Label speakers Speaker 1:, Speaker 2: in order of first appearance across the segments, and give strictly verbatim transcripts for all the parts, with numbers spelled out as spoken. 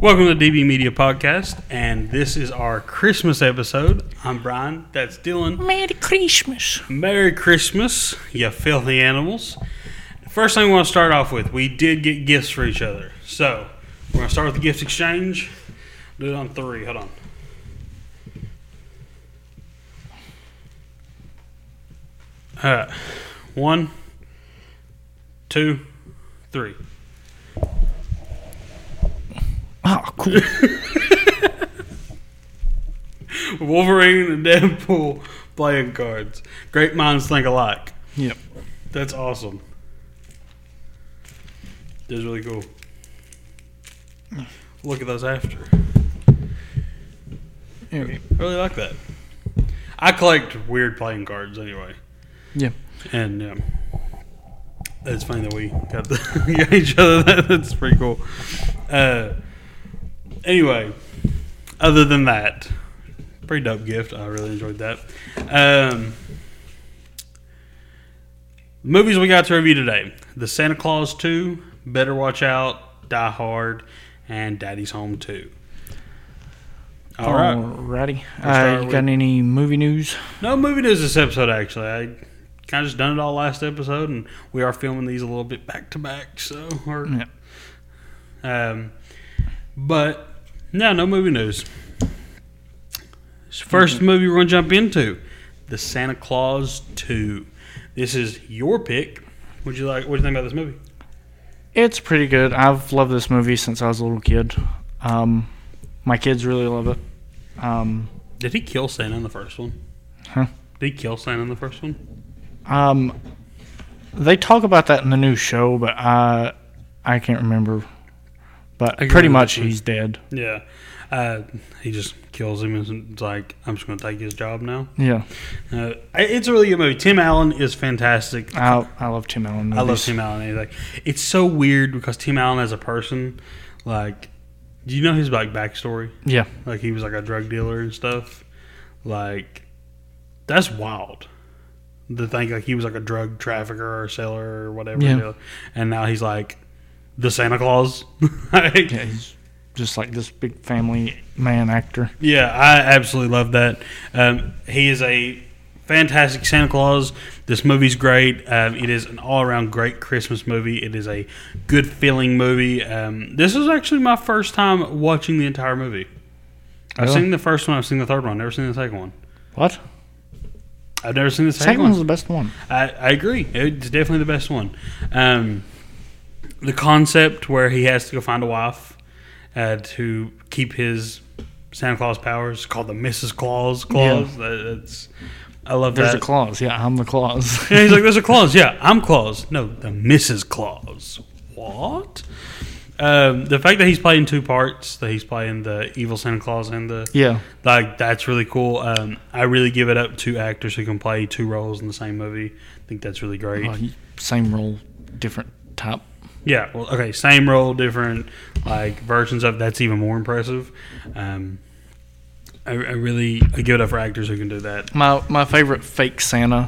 Speaker 1: Welcome to the D B Media Podcast, and this is our Christmas episode. I'm Brian, that's Dylan.
Speaker 2: Merry Christmas.
Speaker 1: Merry Christmas, you filthy animals. First thing we want to start off with, we did get gifts for each other. So, we're going to start with the gift exchange. Do it on three, hold on. Alright, one, two, three.
Speaker 2: Oh, cool.
Speaker 1: Wolverine and Deadpool playing cards. Great minds think alike.
Speaker 2: Yep.
Speaker 1: That's awesome. That's really cool. Look at those after.
Speaker 2: Okay.
Speaker 1: I really like that. I collect weird playing cards anyway.
Speaker 2: Yeah.
Speaker 1: And um, it's funny that we got, the, we got each other. That. That's pretty cool. Uh, anyway, other than that, pretty dope gift. I really enjoyed that. Um, movies we got to review today: The Santa Claus two, Better Watch Out, Die Hard, and Daddy's Home two. All right.
Speaker 2: Alrighty.
Speaker 1: We'll
Speaker 2: Uh,
Speaker 1: start
Speaker 2: you
Speaker 1: with-
Speaker 2: got any movie news?
Speaker 1: No movie news this episode, actually. I kind of just done it all last episode, and we are filming these a little bit back to back. So, or,
Speaker 2: Yeah.
Speaker 1: um, but no, no movie news. First
Speaker 2: Mm-hmm.
Speaker 1: movie we're going to jump into, The Santa Claus two. This is your pick. Would you like? What do you think about this movie?
Speaker 2: It's pretty good. I've loved this movie since I was a little kid. Um, my kids really love it. Um,
Speaker 1: Did he kill Santa in the first one?
Speaker 2: Huh?
Speaker 1: Did he kill Santa in the first one?
Speaker 2: um, they talk about that in the new show, but I, I can't remember. But
Speaker 1: can
Speaker 2: pretty
Speaker 1: remember
Speaker 2: much
Speaker 1: this one.
Speaker 2: he's dead.
Speaker 1: Yeah. Uh, he just kills him and it's like, I'm just going to take his job now.
Speaker 2: Yeah.
Speaker 1: Uh, it's a really good movie. Tim Allen is fantastic.
Speaker 2: I, I love Tim Allen movies.
Speaker 1: I love Tim Allen. He's like, it's so weird because Tim Allen as a person, like, do you know his like backstory?
Speaker 2: Yeah.
Speaker 1: Like he was like a drug dealer and stuff. Like, that's wild. To think like he was like a drug trafficker or seller or whatever.
Speaker 2: Yeah.
Speaker 1: And now he's like the Santa Claus. Like,
Speaker 2: Yeah, he's just like this big family man actor.
Speaker 1: yeah, I absolutely love that. Um, he is a fantastic Santa Claus. This movie's great. Um, it is an all-around great Christmas movie. It is a good feeling movie. Um, this is actually my first time watching the entire movie. I've
Speaker 2: Really?
Speaker 1: seen the first one. I've seen the third one. I've never seen the second one.
Speaker 2: What?
Speaker 1: I've never seen the second,
Speaker 2: Second one's
Speaker 1: one.
Speaker 2: the best one.
Speaker 1: I, I agree. It's definitely the best one. Um, the concept where he has to go find a wife uh, to keep his Santa Claus powers, called the Missus Claus clause. That, that's I love
Speaker 2: There's
Speaker 1: that.
Speaker 2: a clause. Yeah, I'm the clause.
Speaker 1: And he's like, "There's a clause." Yeah, I'm Claus. No, the Missus Claus. What? Um, the fact that he's playing two parts, that he's playing the evil Santa Claus and the
Speaker 2: Yeah.
Speaker 1: like, that's really cool. Um, I really give it up to actors who can play two roles in the same movie. I think that's really great.
Speaker 2: Well, same role, different type.
Speaker 1: Yeah, well, okay, same role, different like versions of that's even more impressive. Um, I, I really I give it up for actors who can do that.
Speaker 2: My my favorite fake Santa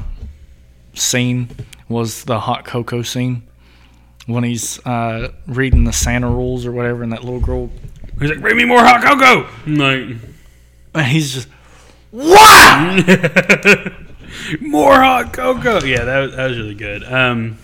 Speaker 2: scene was the hot cocoa scene when he's uh, reading the Santa rules or whatever, and that little girl,
Speaker 1: He's like, "Bring me more hot cocoa." I'm like,
Speaker 2: and he's just wow.
Speaker 1: more hot cocoa. Yeah, that was, that was really good. Um,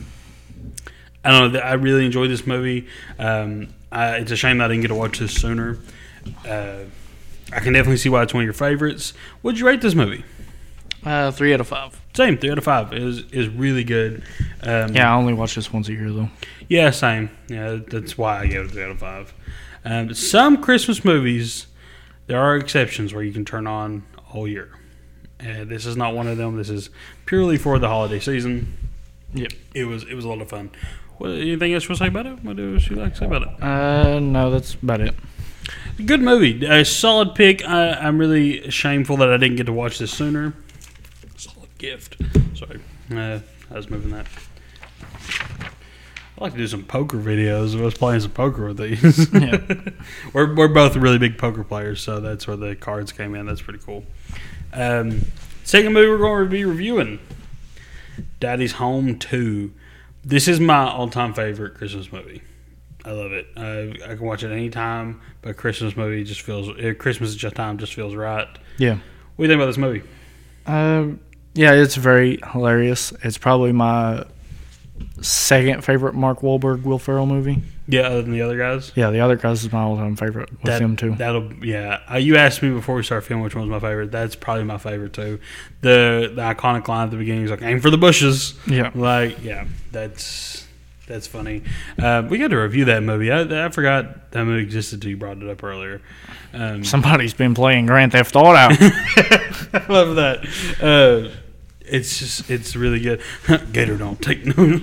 Speaker 1: I don't know. I really enjoyed this movie. Um, I, it's a shame that I didn't get to watch this sooner. Uh, I can definitely see why it's one of your favorites. What'd you rate this movie?
Speaker 2: Uh, three out of five.
Speaker 1: Same, three out of five. It is is really good. Um,
Speaker 2: Yeah, I only watch this once a year though.
Speaker 1: Yeah, same. Yeah, that's why I gave it a three out of five. Um, some Christmas movies, there are exceptions where you can turn on all year. Uh, this is not one of them. This is purely for the holiday season.
Speaker 2: Yep.
Speaker 1: It was it was a lot of fun. What, anything else you want to say about it? What would you like to say about it?
Speaker 2: Uh, no, that's about it.
Speaker 1: Good movie. A solid pick. I, I'm really shameful that I didn't get to watch this sooner. Solid gift. Sorry. Uh, I was moving that. I like to do some poker videos. I was playing some poker with these.
Speaker 2: Yeah.
Speaker 1: we're, we're both really big poker players, so that's where the cards came in. That's pretty cool. Um, second movie we're going to be reviewing, Daddy's Home two. This is my all-time favorite Christmas movie. I love it. Uh, I can watch it anytime, but Christmas movie just feels uh, Christmas is just time just feels right.
Speaker 2: Yeah.
Speaker 1: What do you think about this movie?
Speaker 2: Um, yeah, it's very hilarious. It's probably my second favorite Mark Wahlberg, Will Ferrell movie.
Speaker 1: Yeah, other than the other guys.
Speaker 2: Yeah, the other guys is my all-time favorite with
Speaker 1: That,
Speaker 2: him too.
Speaker 1: That'll yeah. Uh, you asked me before we started filming which one was my favorite. That's probably my favorite too. The the iconic line at the beginning is like "aim for the bushes."
Speaker 2: Yeah.
Speaker 1: Like yeah, that's that's funny. Uh, we got to review that movie. I, I forgot that movie existed until you brought it up earlier. Um,
Speaker 2: Somebody's been playing Grand Theft Auto.
Speaker 1: I love that. Uh, it's just it's really good. Gator don't take no.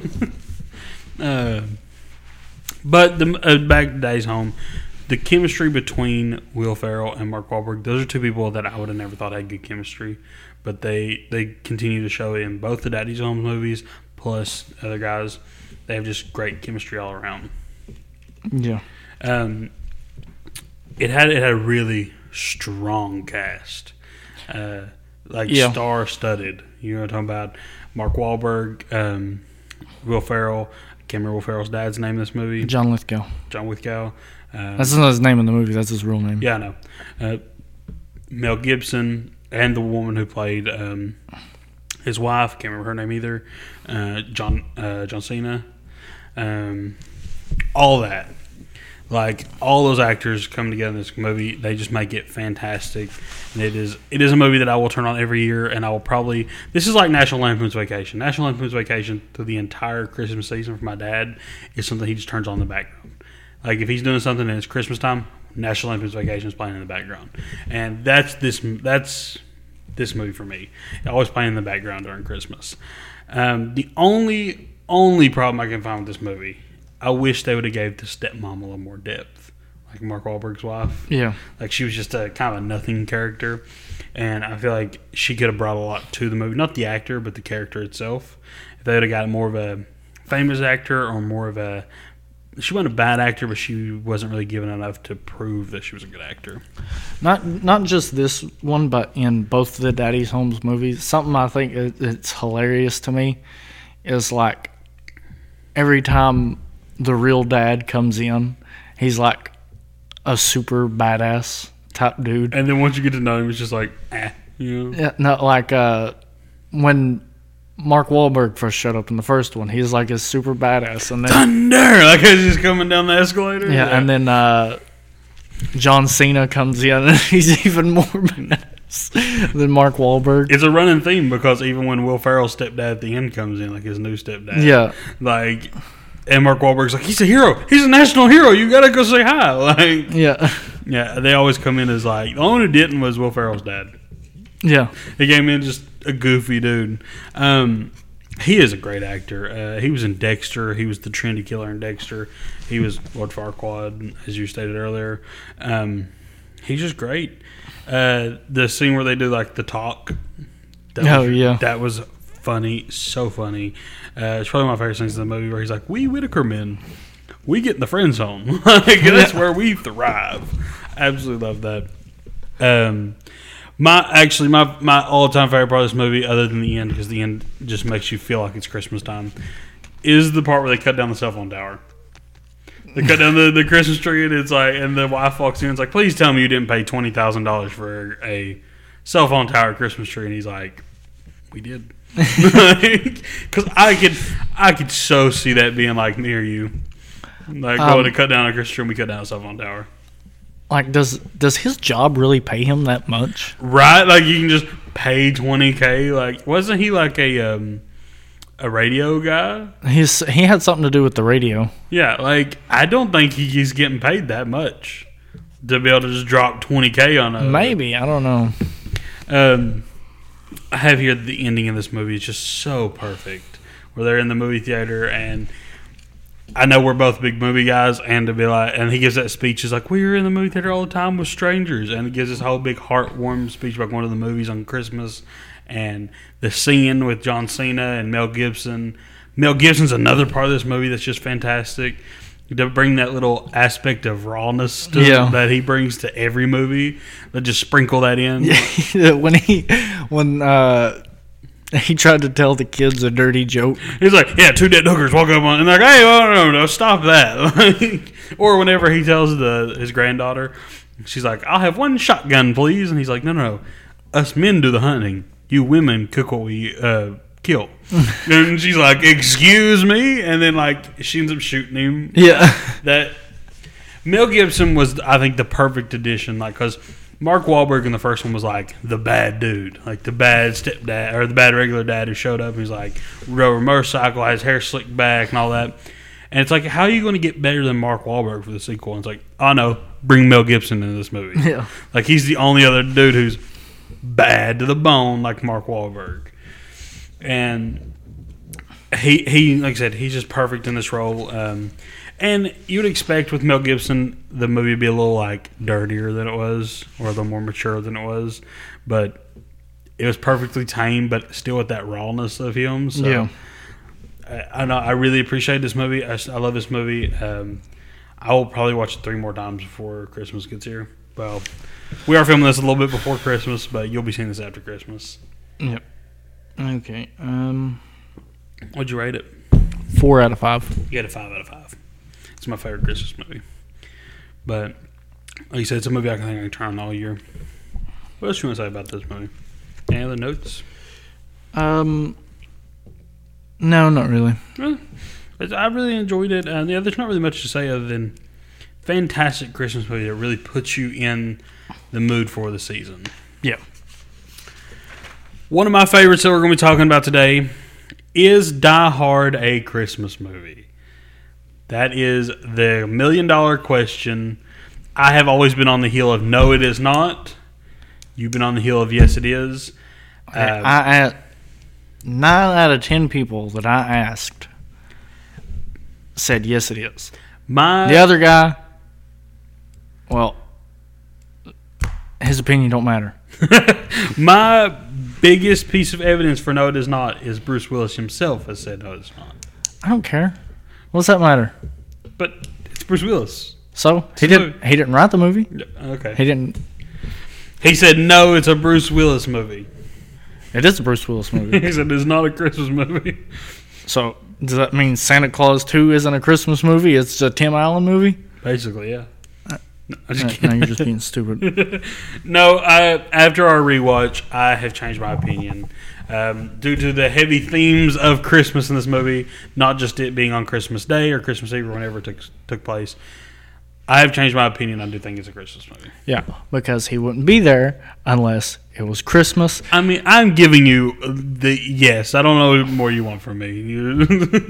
Speaker 1: uh, but the uh, back to Days Home, the chemistry between Will Ferrell and Mark Wahlberg. Those are two people that I would have never thought had good chemistry, but they they continue to show it in both the Daddy's Home movies plus other guys. They have just great chemistry all around.
Speaker 2: Yeah.
Speaker 1: Um, it had it had a really strong cast, uh, like
Speaker 2: Yeah.
Speaker 1: star studded. You know what I'm talking about? Mark Wahlberg, um, Will Ferrell. I can't remember Will Ferrell's dad's name in this movie.
Speaker 2: John Lithgow.
Speaker 1: John Lithgow. Um,
Speaker 2: That's not his name in the movie. That's his real name.
Speaker 1: yeah, I know. Uh, Mel Gibson and the woman who played um, his wife. Can't remember her name either. Uh, John uh, John Cena. Um, all that. Like all those actors come together in this movie, they just make it fantastic. And it is it is a movie that I will turn on every year, and I will probably. This is like National Lampoon's Vacation. National Lampoon's Vacation through the entire Christmas season for my dad is something he just turns on in the background. Like if he's doing something and it's Christmas time, National Lampoon's Vacation is playing in the background, and that's this that's this movie for me. Always playing in the background during Christmas. Um, the only only problem I can find with this movie. I wish they would have gave the stepmom a little more depth, like Mark Wahlberg's wife.
Speaker 2: Yeah.
Speaker 1: Like she was just a kind of a nothing character, and I feel like she could have brought a lot to the movie. Not the actor, but the character itself. If they would have got more of a famous actor or more of a, she wasn't a bad actor, but she wasn't really given enough to prove that she was a good actor.
Speaker 2: Not not just this one, but in both the Daddy's Homes movies. Something I think it, it's hilarious to me is like every time the real dad comes in, he's like a super badass type dude.
Speaker 1: And then once you get to know him, it's just like, eh, you know?
Speaker 2: Yeah, not like uh, when Mark Wahlberg first showed up in the first one, he's like a super badass, and then
Speaker 1: Thunder! Like he's just coming down the escalator.
Speaker 2: yeah, and then uh, John Cena comes in, and he's even more badass than Mark Wahlberg.
Speaker 1: It's a running theme because even when Will Ferrell's stepdad at the end comes in, like his new stepdad,
Speaker 2: Yeah,
Speaker 1: like, and Mark Wahlberg's like, he's a hero, he's a national hero, you gotta go say hi. Like,
Speaker 2: yeah,
Speaker 1: yeah, they always come in as like, the only one who didn't was Will Ferrell's dad.
Speaker 2: yeah.
Speaker 1: He came in just a goofy dude. Um, he is a great actor. Uh, he was in Dexter. He was the Trinity Killer in Dexter. He was Lord Farquaad, as you stated earlier. Um, he's just great. Uh, the scene where they do like the talk. That
Speaker 2: Oh,
Speaker 1: was,
Speaker 2: yeah.
Speaker 1: that was funny, so funny. Uh, it's probably my favorite scenes in the movie where he's like, "We Whitaker men, we get in the friend zone. Like, that's where we thrive." Absolutely love that. Um, my actually my my all time favorite part of this movie, other than the end, because the end just makes you feel like it's Christmas time, is the part where they cut down the cell phone tower. They cut down the, the Christmas tree, and it's like, and the wife walks in, and it's like, "Please tell me you didn't pay twenty thousand dollars for a cell phone tower Christmas tree." And he's like, "We did," because I could I could so see that being like near you, like
Speaker 2: Um,
Speaker 1: going to cut down a Christmas tree, and we cut down a cell phone tower.
Speaker 2: Like, does does his job really pay him that much?
Speaker 1: Right, like you can just pay twenty k. Like, wasn't he like a um, a radio guy?
Speaker 2: He's he had something to do with the radio.
Speaker 1: Yeah, like I don't think he's getting paid that much to be able to just drop twenty k on a.
Speaker 2: Maybe, I don't know.
Speaker 1: Um, I have here the ending of this movie is just so perfect, where they're in the movie theater and. I know we're both big movie guys, and to be like, and he gives that speech. He's like, "We were in the movie theater all the time with strangers," and he gives this whole big heartwarming speech about one of the movies on Christmas, and the scene with John Cena and Mel Gibson. Mel Gibson's another part of this movie that's just fantastic. To bring that little aspect of rawness to
Speaker 2: Yeah.
Speaker 1: that he brings to every movie, but just sprinkle that in.
Speaker 2: when he when uh, He tried to tell the kids a dirty joke.
Speaker 1: He's like, yeah, two dead hookers walk up on, and they're like, hey, oh, no, no, no, stop that. Or whenever he tells the his granddaughter, she's like, I'll have one shotgun, please. And he's like, no, no, no. Us men do the hunting. You women cook what we uh, kill. And she's like, excuse me? And then, like, she ends up shooting him.
Speaker 2: Yeah.
Speaker 1: That Mel Gibson was, I think, the perfect addition. Like, because Mark Wahlberg in the first one was, like, the bad dude. Like, the bad stepdad, or the bad regular dad who showed up. And he's like, rode a motorcycle, had his hair slicked back and all that. And it's like, how are you going to get better than Mark Wahlberg for the sequel? And it's like, oh, no, bring Mel Gibson into this movie.
Speaker 2: Yeah.
Speaker 1: Like, he's the only other dude who's bad to the bone like Mark Wahlberg. And he, he like I said, he's just perfect in this role. Um, and you would expect with Mel Gibson, the movie would be a little, like, dirtier than it was, or a little more mature than it was. But it was perfectly tame, but still with that rawness of him. So
Speaker 2: Yeah.
Speaker 1: I, I know I really appreciate this movie. I, I love this movie. Um, I will probably watch it three more times before Christmas gets here. Well, we are filming this a little bit before Christmas, but you'll be seeing this after Christmas.
Speaker 2: Yep. Okay. Um,
Speaker 1: What'd you rate it?
Speaker 2: four out of five.
Speaker 1: You get a five out of five. It's my favorite Christmas movie. But like you said, it's a movie I can think I can turn on all year. What else you want to say about this movie? Any other notes?
Speaker 2: Um, no, not really.
Speaker 1: Really? I really enjoyed it. Uh, yeah, there's not really much to say other than fantastic Christmas movie that really puts you in the mood for the season.
Speaker 2: Yeah.
Speaker 1: One of my favorites that we're going to be talking about today is Die Hard a Christmas movie? That is the million dollar question. I have always been on the heel of no, it is not. You've been on the heel of yes, it is. Uh,
Speaker 2: I, I nine out of ten people that I asked said yes, it is.
Speaker 1: my
Speaker 2: The other guy, well, his opinion don't matter.
Speaker 1: my biggest piece of evidence for no, it is not is Bruce Willis himself has said no, it's not.
Speaker 2: I don't care. What's that matter?
Speaker 1: But it's Bruce Willis.
Speaker 2: So he
Speaker 1: a
Speaker 2: didn't.
Speaker 1: movie.
Speaker 2: He didn't write the movie.
Speaker 1: Okay.
Speaker 2: He didn't.
Speaker 1: He said no, it's a Bruce Willis movie.
Speaker 2: It is a Bruce Willis movie.
Speaker 1: He said it's not a Christmas movie.
Speaker 2: So does that mean Santa Claus two isn't a Christmas movie? It's a Tim Allen movie?
Speaker 1: Basically, yeah. No, I'm just
Speaker 2: No,
Speaker 1: kidding.
Speaker 2: no, you're just being stupid.
Speaker 1: No, I, after our rewatch, I have changed my opinion. Um, due to the heavy themes of Christmas in this movie, not just it being on Christmas Day or Christmas Eve or whenever it took, took place, I have changed my opinion. I do think it's a Christmas movie.
Speaker 2: Yeah, because he wouldn't be there unless it was Christmas.
Speaker 1: I mean, I'm giving you the yes. I don't know what more you want from me.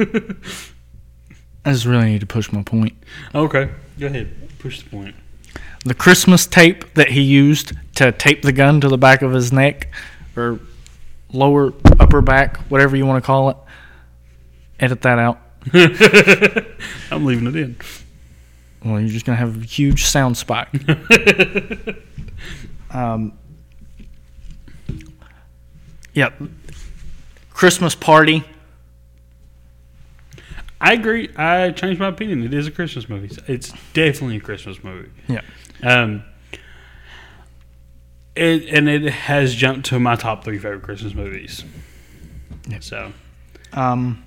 Speaker 2: I just really need to push my point.
Speaker 1: Okay, go ahead. Push the point.
Speaker 2: The Christmas tape that he used to tape the gun to the back of his neck, or lower, upper back, whatever you want to call it, edit that out.
Speaker 1: I'm leaving it in.
Speaker 2: Well, you're just going to have a huge sound spike. um, yeah. Christmas party.
Speaker 1: I agree. I changed my opinion. It is a Christmas movie. It's definitely a Christmas movie.
Speaker 2: Yeah.
Speaker 1: Um, it, and it has jumped to my top three favorite Christmas movies.
Speaker 2: Yep.
Speaker 1: So,
Speaker 2: Um,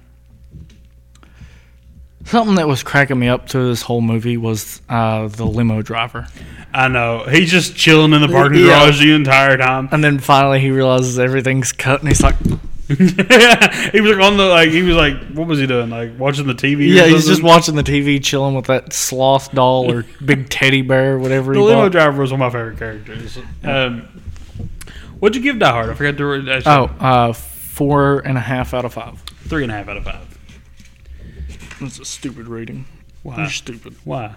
Speaker 2: something that was cracking me up to this whole movie was uh, the limo driver.
Speaker 1: I know. He's just chilling in the parking
Speaker 2: Yeah.
Speaker 1: garage the entire time.
Speaker 2: And then finally he realizes everything's cut, and he's like,
Speaker 1: He was like on the, like, he was like, what was he doing? Like, watching the T V or
Speaker 2: yeah, he's
Speaker 1: something?
Speaker 2: just watching the T V, chilling with that sloth doll or big teddy bear, whatever
Speaker 1: The
Speaker 2: he
Speaker 1: limo
Speaker 2: bought.
Speaker 1: driver was one of my favorite characters. Um, what'd you give Die Hard? I forgot to. Actually,
Speaker 2: Oh, uh, four and a half out of five.
Speaker 1: three and a half out of five.
Speaker 2: That's a stupid rating.
Speaker 1: Why?
Speaker 2: You're stupid.
Speaker 1: Why?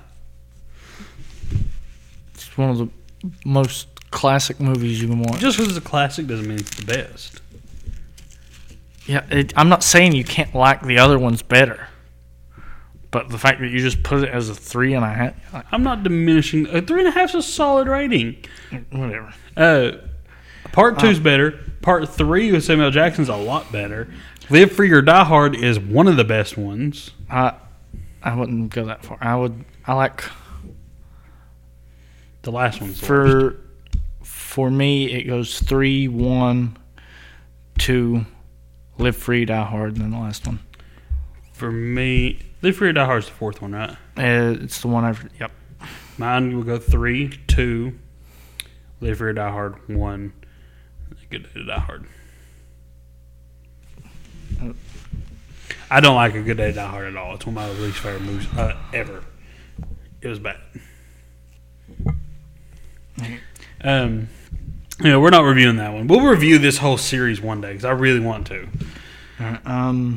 Speaker 2: It's one of the most classic movies you can watch.
Speaker 1: Just because it's a classic doesn't mean it's the best.
Speaker 2: Yeah, it, I'm not saying you can't like the other ones better, but the fact that you just put it as a three and a half, like,
Speaker 1: I'm not diminishing. A three and a half is a solid rating.
Speaker 2: whatever.
Speaker 1: Uh, part two's better. Part three with Samuel Jackson's a lot better. Live Free or Die Hard is one of the best ones.
Speaker 2: I I wouldn't go that far. I would. I like
Speaker 1: The last one's the worst.
Speaker 2: for for me it goes three, one, two, Live Free, Die Hard, and then the last one.
Speaker 1: For me, Live Free or Die Hard is the fourth one, right?
Speaker 2: Uh, it's the one I've. Yep.
Speaker 1: Mine will go three, two, Live Free or Die Hard, one, Good Day to Die Hard. I don't like A Good Day to Die Hard at all. It's one of my least favorite movies uh, ever. It was bad. Um, you know, we're not reviewing that one. We'll review this whole series one day because I really want to.
Speaker 2: Uh, um.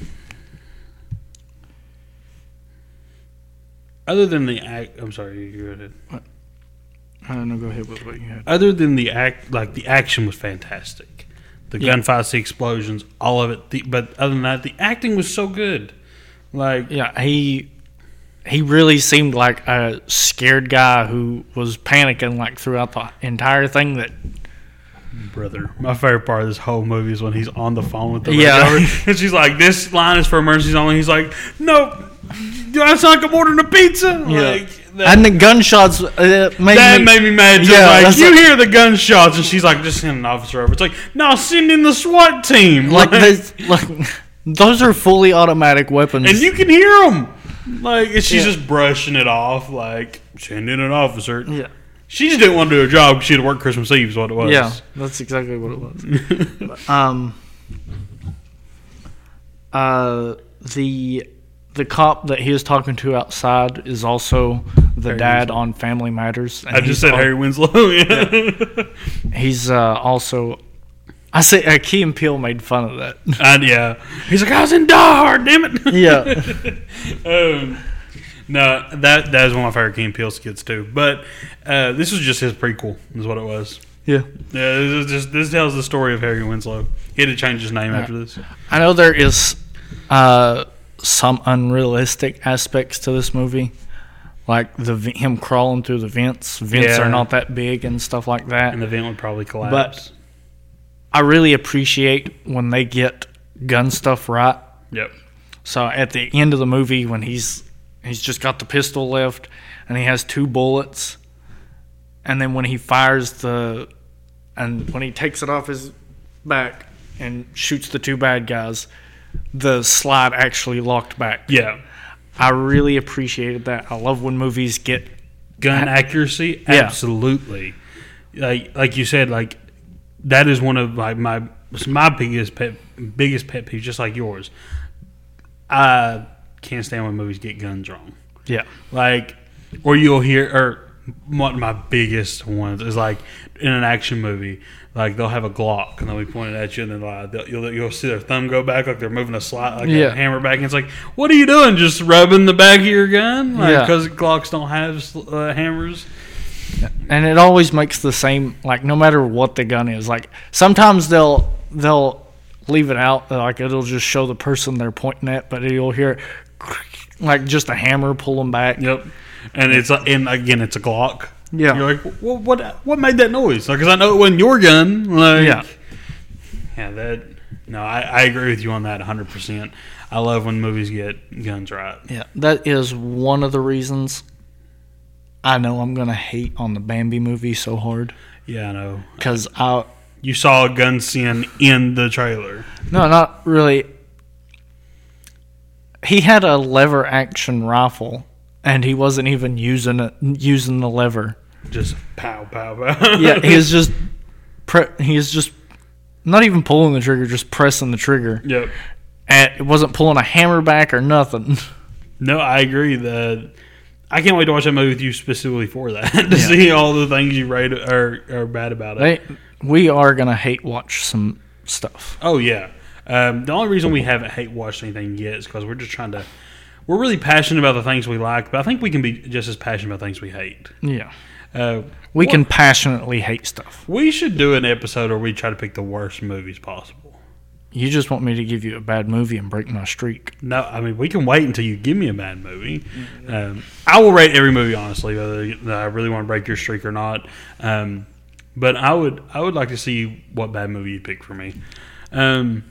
Speaker 1: Other than the act, I'm sorry, you go ahead.
Speaker 2: What? I don't know. Go ahead with what you had.
Speaker 1: Other than the act, like the action was fantastic. The
Speaker 2: Yeah.
Speaker 1: gunfights, the explosions, all of it. The, but other than that, the acting was so good. Like,
Speaker 2: Yeah, he he really seemed like a scared guy who was panicking like throughout the entire thing. That
Speaker 1: brother, my favorite part of this whole movie is when he's on the phone with the
Speaker 2: Yeah.
Speaker 1: radio, and she's like, "This line is for emergencies only." He's like, "No, do I sound like I'm ordering a pizza?"
Speaker 2: Yeah.
Speaker 1: Like, that,
Speaker 2: and the gunshots uh, made
Speaker 1: that
Speaker 2: me,
Speaker 1: made me mad. Just
Speaker 2: Yeah,
Speaker 1: like
Speaker 2: that's
Speaker 1: you
Speaker 2: like-
Speaker 1: hear the gunshots, and she's like, "Just send an officer over." It's like, "No, send in the SWAT team."
Speaker 2: like this, like those are fully automatic weapons.
Speaker 1: and you can hear them. Like, and she's
Speaker 2: Yeah.
Speaker 1: just brushing it off, like, send in an officer.
Speaker 2: yeah,
Speaker 1: She just didn't want to do her job because she had to work Christmas Eve, is what it was.
Speaker 2: yeah, that's exactly what it was. um, uh, the the cop that he was talking to outside is also the
Speaker 1: Harry
Speaker 2: dad
Speaker 1: Winslow.
Speaker 2: on Family Matters. and
Speaker 1: I just
Speaker 2: he's
Speaker 1: said
Speaker 2: al-
Speaker 1: Harry Winslow. Yeah.
Speaker 2: He's uh, also. I say uh, Key and Peele made fun of that.
Speaker 1: And yeah, he's like, I was in Die Hard, damn it.
Speaker 2: Yeah.
Speaker 1: um, no, that that is one of my favorite Key and Peele skits too. But uh, this was just his prequel, is what it was.
Speaker 2: Yeah.
Speaker 1: Yeah, this is just this tells the story of Harry Winslow. He had to change his name after this.
Speaker 2: I know there is uh, some unrealistic aspects to this movie, like the v- him crawling through the vents. Vents
Speaker 1: Yeah.
Speaker 2: are not that big and stuff like that.
Speaker 1: And the vent would probably collapse.
Speaker 2: I really appreciate when they get gun stuff right.
Speaker 1: Yep.
Speaker 2: So at the end of the movie, when he's he's just got the pistol left and he has two bullets, and then when he fires the and when he takes it off his back and shoots the two bad guys, the slide actually locked back.
Speaker 1: Yeah.
Speaker 2: I really appreciated that. I love when movies get
Speaker 1: Gun accuracy,
Speaker 2: Yeah.
Speaker 1: absolutely. Like like you said, like that is one of like my my biggest pet biggest pet peeves, just like yours. I can't stand when movies get guns wrong.
Speaker 2: yeah
Speaker 1: Like, or you'll hear, or one of my biggest ones is like in an action movie, like they'll have a Glock and they'll be pointed at you, and then like they'll, you'll, you'll see their thumb go back, like they're moving a slide, like
Speaker 2: Yeah.
Speaker 1: a hammer back, and it's like, what are you doing? Just rubbing the back of your gun? Like,
Speaker 2: Yeah.
Speaker 1: because Glocks don't have uh, hammers.
Speaker 2: and it always makes the same, like no matter what the gun is. Like sometimes they'll they'll leave it out, like it'll just show the person they're pointing at, but you'll hear like just a hammer pull them back.
Speaker 1: Yep. And it's a- and again, it's a Glock.
Speaker 2: Yeah.
Speaker 1: You're like, well, what what made that noise? Because I know it wasn't your gun. Like,
Speaker 2: Yeah.
Speaker 1: Yeah, that. No, I, I agree with you on that one hundred percent. I love when movies get guns right.
Speaker 2: Yeah, that is one of the reasons I know I'm gonna hate on the Bambi movie so hard,
Speaker 1: Yeah, I know.
Speaker 2: because I
Speaker 1: You saw a gun scene in the trailer.
Speaker 2: no, not really. He had a lever action rifle, and he wasn't even using it, using the lever.
Speaker 1: Just pow, pow, pow.
Speaker 2: Yeah, he was just pre- he was just not even pulling the trigger, just pressing the trigger.
Speaker 1: Yep.
Speaker 2: And it wasn't pulling a hammer back or nothing.
Speaker 1: No, I agree. That I can't wait to watch that movie with you specifically for that. to
Speaker 2: Yeah.
Speaker 1: see all the things you rate are, are bad about it.
Speaker 2: They, we are gonna hate watch some stuff.
Speaker 1: Oh yeah. Um, the only reason we haven't hate watched anything yet is because we're just trying to. We're really passionate about the things we like, but I think we can be just as passionate about things we hate.
Speaker 2: Yeah,
Speaker 1: Uh,
Speaker 2: we
Speaker 1: what-
Speaker 2: can passionately hate stuff.
Speaker 1: We should do an episode where we try to pick the worst movies possible.
Speaker 2: You just want me to give you a bad movie and break my streak.
Speaker 1: No, I mean we can wait until you give me a bad movie. Um, I will rate every movie honestly, whether I really want to break your streak or not. Um, but I would, I would like to see what bad movie you pick for me. Um,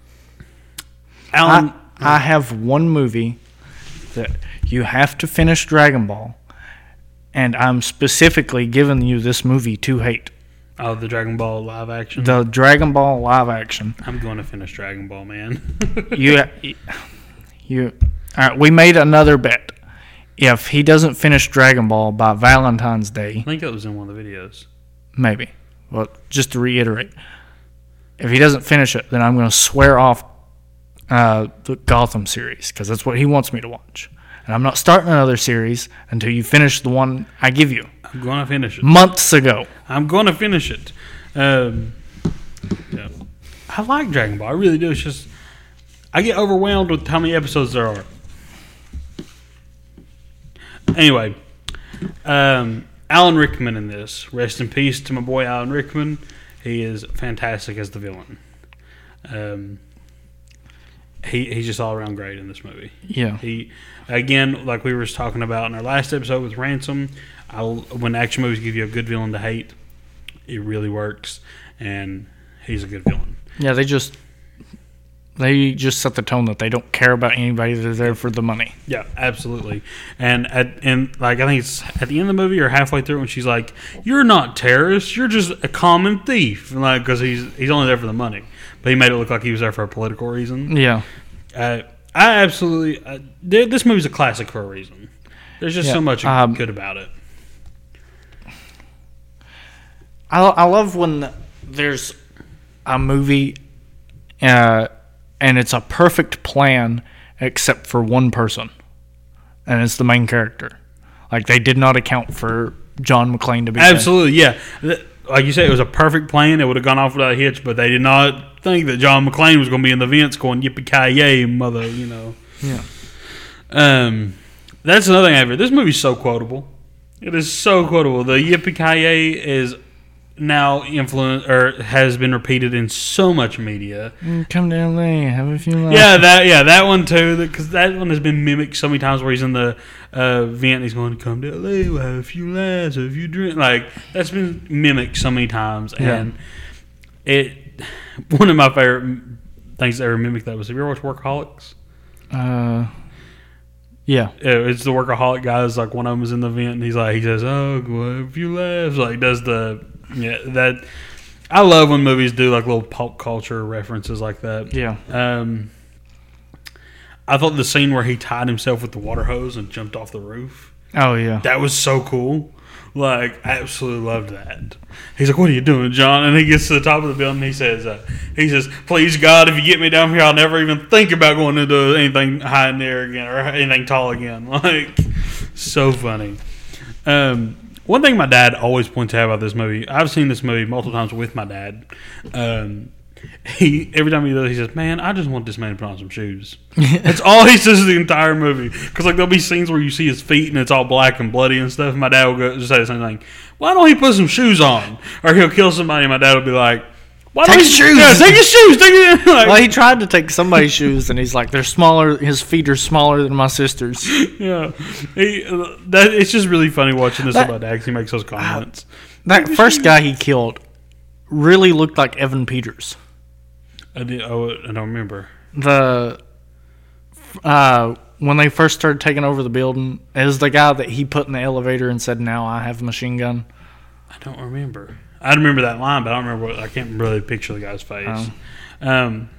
Speaker 1: Alan,
Speaker 2: I, I have one movie that you have to finish Dragon Ball, and I'm specifically giving you this movie to hate.
Speaker 1: Oh, the Dragon Ball live action.
Speaker 2: The Dragon Ball live action.
Speaker 1: I'm going to finish Dragon Ball, man.
Speaker 2: you, you. All right, we made another bet. If he doesn't finish Dragon Ball by Valentine's Day,
Speaker 1: I think that was in one of the videos.
Speaker 2: maybe. Well, just to reiterate, if he doesn't finish it, then I'm going to swear off uh, the Gotham series because that's what he wants me to watch. And I'm not starting another series until you finish the one I give you.
Speaker 1: I'm going to finish it.
Speaker 2: Months ago.
Speaker 1: I'm going to finish it. Um, yeah. I like Dragon Ball. I really do. It's just I get overwhelmed with how many episodes there are. Anyway, um, Alan Rickman in this. Rest in peace to my boy Alan Rickman. He is fantastic as the villain. Um, he he's just all around great in this movie.
Speaker 2: Yeah.
Speaker 1: He again, like we were talking about in our last episode with Ransom. I'll, when action movies give you a good villain to hate, it really works, and he's a good villain.
Speaker 2: Yeah, they just they just set the tone that they don't care about anybody. They're there for the money.
Speaker 1: Yeah, absolutely. And at and like I think it's at the end of the movie or halfway through when she's like, "You're not terrorist. You're just a common thief," and like because he's he's only there for the money, but he made it look like he was there for a political reason.
Speaker 2: Yeah,
Speaker 1: uh, I absolutely. Uh, this movie's a classic for a reason. There's just
Speaker 2: yeah.
Speaker 1: so much
Speaker 2: um,
Speaker 1: good about it.
Speaker 2: I I love when there's a movie, uh, and it's a perfect plan except for one person, and it's the main character. Like they did not account for John McClane to be
Speaker 1: Absolutely, dead. Yeah. Like you said, it was a perfect plan. It would have gone off without a hitch, but they did not think that John McClane was going to be in the vents going yippee-ki-yay, mother, you know.
Speaker 2: Yeah.
Speaker 1: Um, that's another thing ever. This movie's so quotable. It is so quotable. The yippee-ki-yay is now influenced or has been repeated in so much media.
Speaker 2: Come to L A, have a few laughs.
Speaker 1: Yeah, that yeah that one too. Because that one has been mimicked so many times where he's in the uh, vent and he's going to come to L A, we'll have a few laughs, have a few drinks. Like that's been mimicked so many times, and yeah. it one of my favorite things that ever mimicked that was. Have you ever watched Workaholics?
Speaker 2: Uh. Yeah,
Speaker 1: it's the workaholic guys. Like one of them is in the vent, and he's like, he says, "Oh, go have a few laughs." Like does the yeah that. I love when movies do like little pop culture references like that.
Speaker 2: Yeah.
Speaker 1: Um, I thought the scene where he tied himself with the water hose and jumped off the roof.
Speaker 2: Oh yeah,
Speaker 1: that was so cool. Like, I absolutely loved that. He's like, "What are you doing, John?" And he gets to the top of the building. And he says, uh, "He says, please God, if you get me down here, I'll never even think about going into anything high in the air again or anything tall again." Like, so funny. Um, one thing my dad always points out about this movie, I've seen this movie multiple times with my dad. Um, he every time he does, he says, "Man, I just want this man to put on some shoes." That's all he says the entire movie. Because like there'll be scenes where you see his feet and it's all black and bloody and stuff. And my dad will go just say the same thing. "Why don't he put some shoes on?" Or he'll kill somebody, and my dad will be like, "Why
Speaker 2: take
Speaker 1: don't
Speaker 2: his
Speaker 1: he,
Speaker 2: shoes?
Speaker 1: Yeah, take his shoes. Take it." Like,
Speaker 2: well, he tried to take somebody's shoes, and he's like, "They're smaller. His feet are smaller than my sister's."
Speaker 1: Yeah, he, that it's just really funny watching this
Speaker 2: that,
Speaker 1: with my dad because he makes those comments.
Speaker 2: Uh, that first guy he killed really looked like Evan Peters.
Speaker 1: I did. Oh, I don't remember
Speaker 2: the uh, when they first started taking over the building. Is the guy that he put in the elevator and said, "Now I have a machine gun."
Speaker 1: I don't remember. I remember that line, but I don't remember. What, I can't really picture the guy's face. Um, um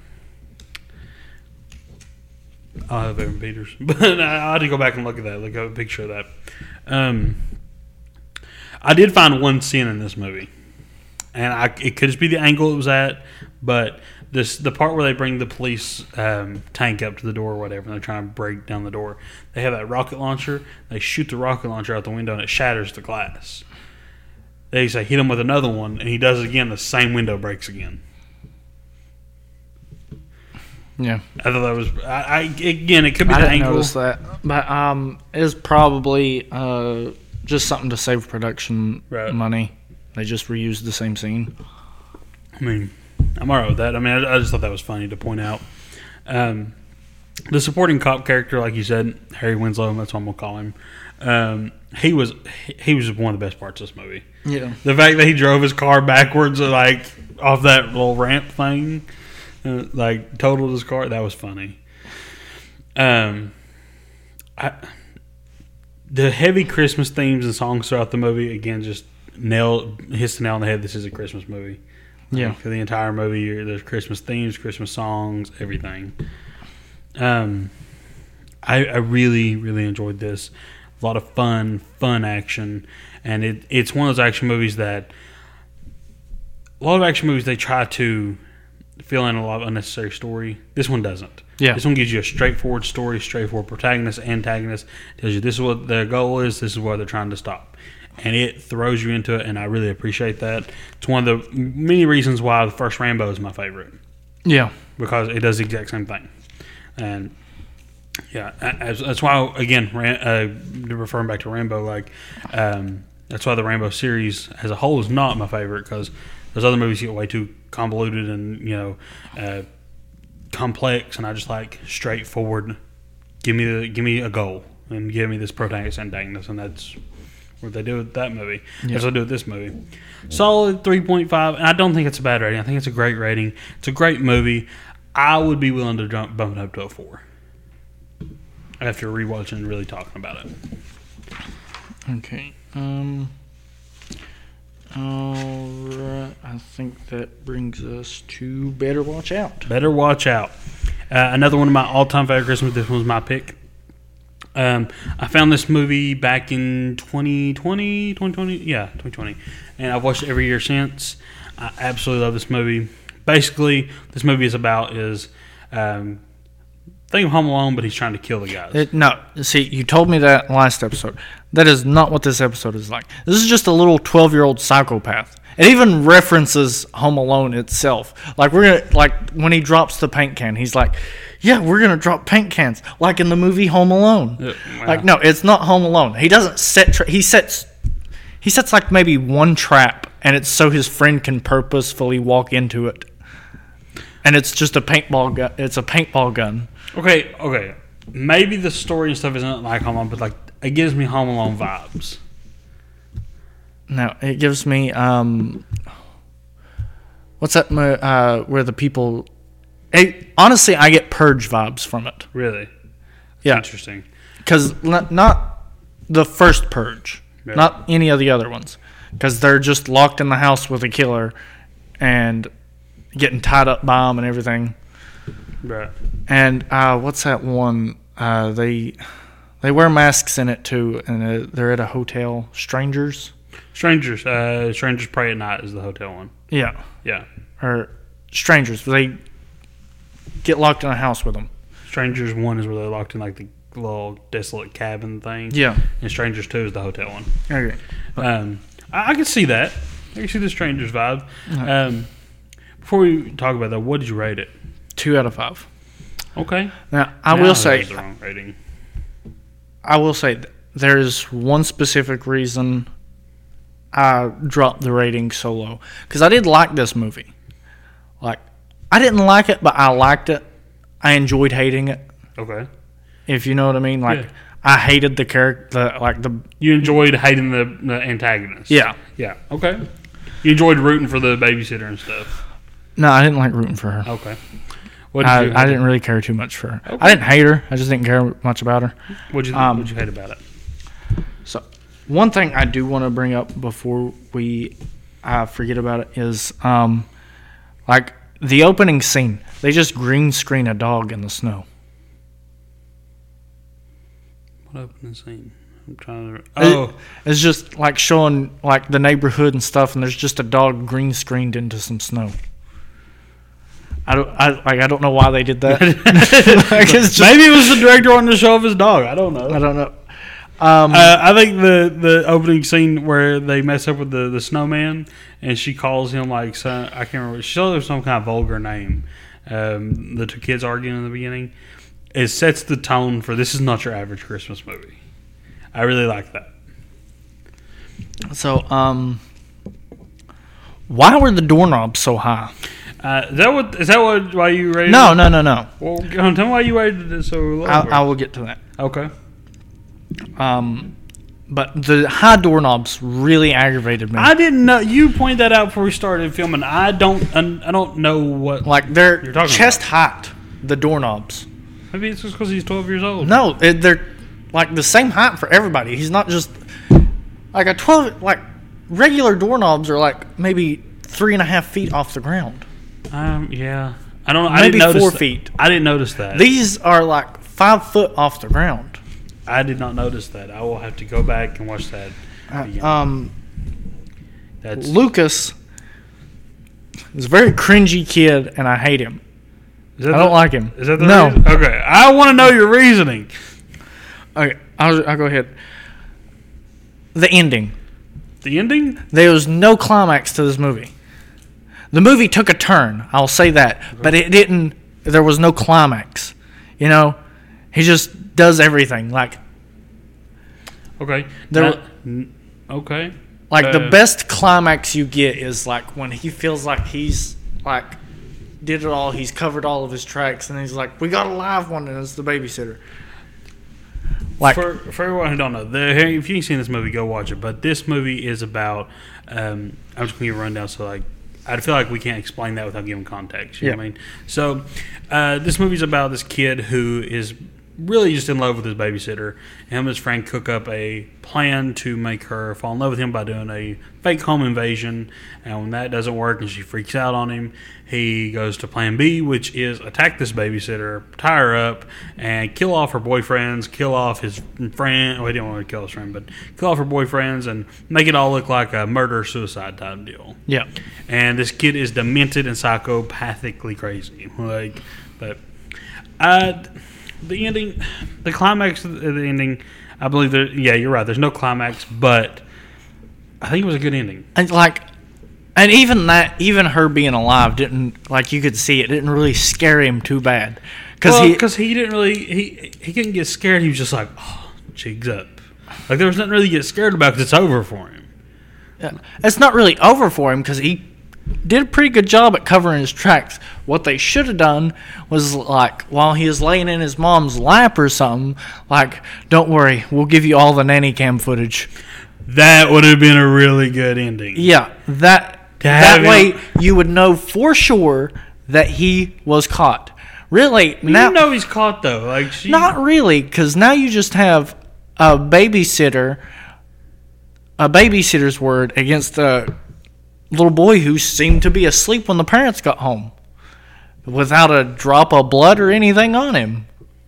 Speaker 1: I'll have Evan Peters, but I had to go back and look at that. Look at a picture of that. Um, I did find one scene in this movie, and I, it could just be the angle it was at, but. This the part where they bring the police um, tank up to the door or whatever, and they're trying to break down the door. They have that rocket launcher. They shoot the rocket launcher out the window, and it shatters the glass. They say hit him with another one, and he does it again. The same window breaks again.
Speaker 2: Yeah,
Speaker 1: I thought that was. I, I again, it could be
Speaker 2: I
Speaker 1: the
Speaker 2: didn't
Speaker 1: angle.
Speaker 2: notice that, but um, it's probably uh just something to save production
Speaker 1: right.
Speaker 2: money. They just reused the same scene.
Speaker 1: I mean. I'm alright with that. I mean, I, I just thought that was funny to point out. Um, the supporting cop character, like you said, Harry Winslow, that's what I'm gonna call him. Um, he was he was one of the best parts of this movie.
Speaker 2: Yeah,
Speaker 1: the fact that he drove his car backwards, like off that little ramp thing, uh, like totaled his car. That was funny. Um, I, the heavy Christmas themes and songs throughout the movie again just nail hits the nail on the head. This is a Christmas movie.
Speaker 2: Yeah.
Speaker 1: Like, for the entire movie, you're, there's Christmas themes, Christmas songs, everything. Um, I, I really, really enjoyed this. A lot of fun, fun action, and it it's one of those action movies that a lot of action movies they try to fill in a lot of unnecessary story. This one doesn't.
Speaker 2: Yeah.
Speaker 1: This one gives you a straightforward story, straightforward protagonist, antagonist. Tells you this is what their goal is, this is what they're trying to stop. And it throws you into it, and I really appreciate that. It's one of the many reasons why the first Rambo is my favorite.
Speaker 2: Yeah.
Speaker 1: Because it does the exact same thing. And, yeah, that's why, again, uh, referring back to Rambo, like, um, that's why the Rambo series as a whole is not my favorite, because those other movies get way too convoluted and, you know, uh, complex, and I just like straightforward. Give me the, give me a goal and give me this protagonist antagonist, and that's what they do with that movie.
Speaker 2: Yeah.
Speaker 1: That's what they do with this movie. Solid three point five, and I don't think it's a bad rating. I think it's a great rating. It's a great movie. I would be willing to jump, bump it up to a four after rewatching and really talking about it.
Speaker 2: Okay. Um. All right. I think that brings us to Better Watch Out.
Speaker 1: Better Watch Out. Uh, another one of my all-time favorite Christmas. This was my pick. Um, I found this movie back in twenty twenty, twenty twenty, yeah, twenty twenty, and I've watched it every year since. I absolutely love this movie. Basically, this movie is about is um, think of Home Alone, but he's trying to kill the guys.
Speaker 2: It, no, see, you told me that last episode. That is not what this episode is like. This is just a little twelve-year-old psychopath. It even references Home Alone itself. Like we're gonna, like when he drops the paint can, he's like, "Yeah, we're gonna drop paint cans," like in the movie Home Alone.
Speaker 1: Yeah, wow.
Speaker 2: Like no, it's not Home Alone. He doesn't set. Tra- he sets. He sets like maybe one trap, and it's so his friend can purposefully walk into it. And it's just a paintball gun. It's a paintball gun.
Speaker 1: Okay, okay. Maybe the story and stuff isn't like Home Alone, but like it gives me Home Alone vibes.
Speaker 2: No, it gives me um, what's that? mo- Uh, where the people. It, honestly, I get Purge vibes from it.
Speaker 1: Really?
Speaker 2: Yeah,
Speaker 1: Interesting.
Speaker 2: because not, not the first Purge,
Speaker 1: Yeah.
Speaker 2: not any of the other ones, because they're just locked in the house with a killer, and getting tied up by him and everything.
Speaker 1: Right.
Speaker 2: And uh, what's that one? Uh, they they wear masks in it too, and uh, they're at a hotel. Strangers.
Speaker 1: Strangers. Uh, Strangers Pray at Night is the hotel one.
Speaker 2: Yeah.
Speaker 1: Yeah.
Speaker 2: Or strangers. They get locked in a house with them.
Speaker 1: Strangers one is where they're locked in like the little desolate cabin thing.
Speaker 2: Yeah.
Speaker 1: And Strangers two is the hotel one.
Speaker 2: Okay.
Speaker 1: Um, I, I can see that. I can see the Strangers vibe. Um, before we talk about that, what did you rate it?
Speaker 2: Two out of five.
Speaker 1: Okay.
Speaker 2: Now I
Speaker 1: Now
Speaker 2: will
Speaker 1: that
Speaker 2: say,
Speaker 1: was the wrong rating.
Speaker 2: I will say, th- there's one specific reason I dropped the rating so low, because I did like this movie. Like, I didn't like it, but I liked it. I enjoyed hating it.
Speaker 1: Okay.
Speaker 2: If you know what I mean. Like,
Speaker 1: Yeah.
Speaker 2: I hated the character. Like the
Speaker 1: You enjoyed hating the, the antagonist.
Speaker 2: yeah.
Speaker 1: Yeah. Okay. You enjoyed rooting for the babysitter and stuff.
Speaker 2: No, I didn't like rooting for her.
Speaker 1: Okay. What did
Speaker 2: I,
Speaker 1: you
Speaker 2: I didn't really care too much for her.
Speaker 1: Okay.
Speaker 2: I didn't hate her. I just didn't care much about her.
Speaker 1: What'd you,
Speaker 2: um,
Speaker 1: what'd you hate about it?
Speaker 2: So, one thing I do want to bring up before we uh, forget about it is, um, like the opening scene. They just green screen a dog in the snow.
Speaker 1: What opening scene? I'm trying to. Oh,
Speaker 2: It- it's just like showing like the neighborhood and stuff, and there's just a dog green screened into some snow. I don't, I like, I don't know why they did that. Like, it's just-
Speaker 1: maybe it was the director wanting to show off his dog. I don't know.
Speaker 2: I don't know. Um,
Speaker 1: Uh, I think the, the opening scene where they mess up with the, the snowman and she calls him like some, I can't remember. She calls him some kind of vulgar name. Um, the two kids arguing in the beginning. It sets the tone for this is not your average Christmas movie. I really like that.
Speaker 2: so, um, why were the doorknobs so high?
Speaker 1: Uh, is that what is that what why you rated?
Speaker 2: No,
Speaker 1: it?
Speaker 2: no, no, no.
Speaker 1: Well, go on, tell me why you rated it so low.
Speaker 2: I, I will get to that.
Speaker 1: okay.
Speaker 2: Um, but the high doorknobs really aggravated me.
Speaker 1: I didn't know. You pointed that out before we started filming. I don't. I don't know what.
Speaker 2: like they're
Speaker 1: You're talking
Speaker 2: chest height. The doorknobs.
Speaker 1: Maybe it's just because he's twelve years old.
Speaker 2: No, it, they're like the same height for everybody. He's not just like a twelve. Like regular doorknobs are like maybe three and a half feet off the ground.
Speaker 1: Um, yeah. I don't know. I
Speaker 2: Maybe
Speaker 1: didn't notice
Speaker 2: four
Speaker 1: that.
Speaker 2: feet.
Speaker 1: I didn't notice that.
Speaker 2: These are like five foot off the ground.
Speaker 1: I did not notice that. I will have to go back and watch that.
Speaker 2: Uh, um,
Speaker 1: That's
Speaker 2: Lucas is a very cringy kid, and I hate him.
Speaker 1: Is that
Speaker 2: I
Speaker 1: the,
Speaker 2: don't like him.
Speaker 1: Is that the
Speaker 2: No.
Speaker 1: reason? Okay. I want to know your reasoning.
Speaker 2: Okay, I'll, I'll go ahead. The ending.
Speaker 1: The ending?
Speaker 2: There was no climax to this movie. The movie took a turn, I'll say that, but it didn't. There was no climax. You know, he just does everything. Like,
Speaker 1: Okay.
Speaker 2: There
Speaker 1: Now-
Speaker 2: were-
Speaker 1: n- okay.
Speaker 2: like the
Speaker 1: Uh,
Speaker 2: best climax you get is like when he feels like he's like did it all. He's covered all of his tracks, and he's like, "We got a live one," and it's the babysitter. Like,
Speaker 1: for for everyone who don't know, the, if you ain't seen this movie, go watch it. But this movie is about. Um, I'm just gonna give a rundown. So like, I feel like we can't explain that without giving context. You know
Speaker 2: Yeah.
Speaker 1: what I mean? So, uh, this movie's about this kid who is really just in love with his babysitter. Him and his friend cook up a plan to make her fall in love with him by doing a fake home invasion. And when that doesn't work and she freaks out on him, he goes to plan B, which is attack this babysitter, tie her up, and kill off her boyfriends, kill off his friend. Well, he didn't want to kill his friend, but kill off her boyfriends and make it all look like a murder-suicide type deal.
Speaker 2: yeah,
Speaker 1: And this kid is demented and psychopathically crazy. Like, but uh, the ending, the climax of the ending, I believe that. Yeah, you're right. There's no climax, but I think it was a good ending.
Speaker 2: and like, and even that, even her being alive didn't like you could see it didn't really scare him too bad because
Speaker 1: Well,
Speaker 2: he
Speaker 1: because he didn't really he he couldn't get scared. He was just like, oh, cheeks up. Like there was nothing really to get scared about because it's over for him.
Speaker 2: it's not really over for him because he did a pretty good job at covering his tracks. What they should have done was like while he was laying in his mom's lap or something, like, don't worry, we'll give you all the nanny cam footage.
Speaker 1: That would have been a really good ending.
Speaker 2: Yeah, that
Speaker 1: have
Speaker 2: that way you would know for sure that he was caught. Really, now
Speaker 1: you know he's caught though. Like she,
Speaker 2: not really, because now you just have a babysitter, a babysitter's word against a little boy who seemed to be asleep when the parents got home, without a drop of blood or anything on him.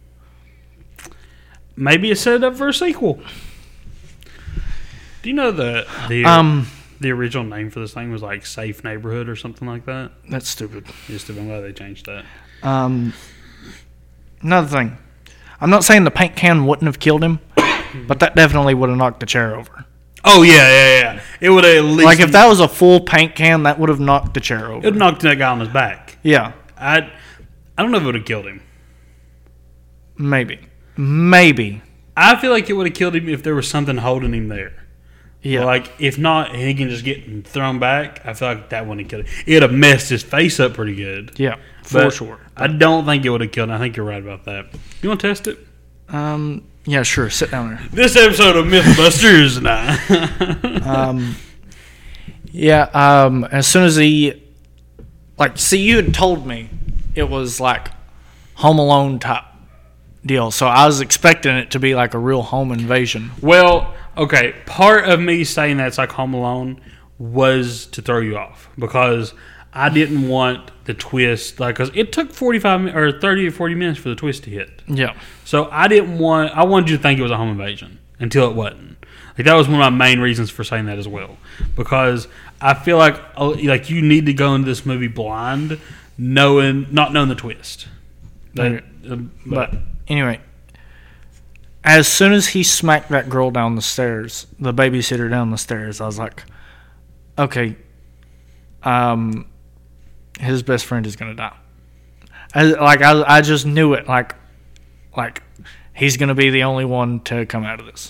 Speaker 1: maybe it set it up for a sequel. Do you know the the
Speaker 2: Um,
Speaker 1: the original name for this thing was like Safe Neighborhood or something like that?
Speaker 2: that's stupid.
Speaker 1: Just I'm glad they changed that.
Speaker 2: Um, another thing, I'm not saying the paint can wouldn't have killed him, but that definitely would have knocked the chair over.
Speaker 1: Oh yeah, yeah, yeah. It would have at least
Speaker 2: Like if that was a full paint can, that would have knocked the chair over.
Speaker 1: it would knocked that guy on his back.
Speaker 2: Yeah,
Speaker 1: I I don't know if it would have killed him.
Speaker 2: maybe, maybe.
Speaker 1: I feel like it would have killed him if there was something holding him there.
Speaker 2: Yeah,
Speaker 1: Like if not, he can just get thrown back. I feel like that wouldn't have killed him. It'd have messed his face up pretty good.
Speaker 2: yeah, for
Speaker 1: But
Speaker 2: sure.
Speaker 1: I don't think it would have killed him. I think you're right about that. You want to test it?
Speaker 2: Um, yeah, sure. Sit down there.
Speaker 1: This episode of Mythbusters and I.
Speaker 2: Um, yeah. Um, as soon as he, like, see, you had told me it was like Home Alone type deal, so I was expecting it to be like a real home invasion.
Speaker 1: Well, okay. Part of me saying that's like Home Alone was to throw you off because I didn't want the twist, like, because it took forty-five mi- or thirty or forty minutes for the twist to hit.
Speaker 2: Yeah.
Speaker 1: So I didn't want, I wanted you to think it was a home invasion until it wasn't. Like that was one of my main reasons for saying that as well, because I feel like uh, like you need to go into this movie blind, knowing not knowing the twist. That,
Speaker 2: Okay.
Speaker 1: uh,
Speaker 2: But anyway, as soon as he smacked that girl down the stairs, the babysitter down the stairs, I was like, okay, um, his best friend is gonna die. I, like I, I just knew it. Like, like he's gonna be the only one to come out of this.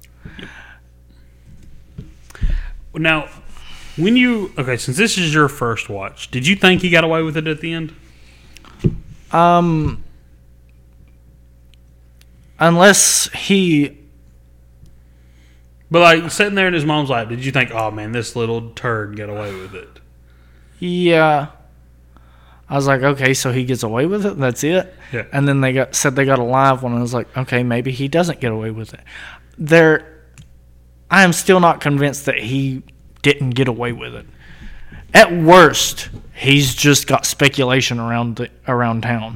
Speaker 1: now, when you okay, since this is your first watch, did you think he got away with it at the end?
Speaker 2: Um, unless he,
Speaker 1: But like sitting there in his mom's lap, did you think, oh man, this little turd got away with it?
Speaker 2: yeah. I was like, okay, so he gets away with it. That's it.
Speaker 1: Yeah.
Speaker 2: And then they got said they got a live one. And I was like, okay, maybe he doesn't get away with it. There, I am still not convinced that he didn't get away with it. At worst, he's just got speculation around the, around town.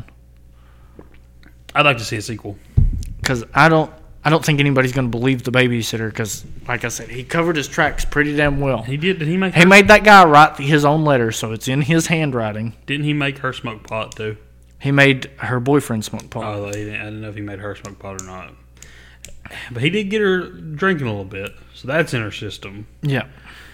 Speaker 1: I'd like to see a sequel.
Speaker 2: Because I don't, I don't think anybody's going to believe the babysitter. Because, like I said, he covered his tracks pretty damn well.
Speaker 1: He did. Did he make?
Speaker 2: He
Speaker 1: her,
Speaker 2: made that guy write his own letter, so it's in his handwriting.
Speaker 1: Didn't he make her smoke pot too?
Speaker 2: He made her boyfriend smoke pot.
Speaker 1: Oh, he didn't, I didn't know if he made her smoke pot or not. But he did get her drinking a little bit, so that's in her system.
Speaker 2: Yeah.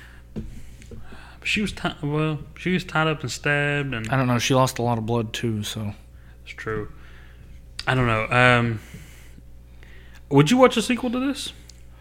Speaker 1: But she was ti- well, she was tied up and stabbed, and
Speaker 2: I don't know. She lost a lot of blood too, so.
Speaker 1: it's true. I don't know. Um, would you watch a sequel to this?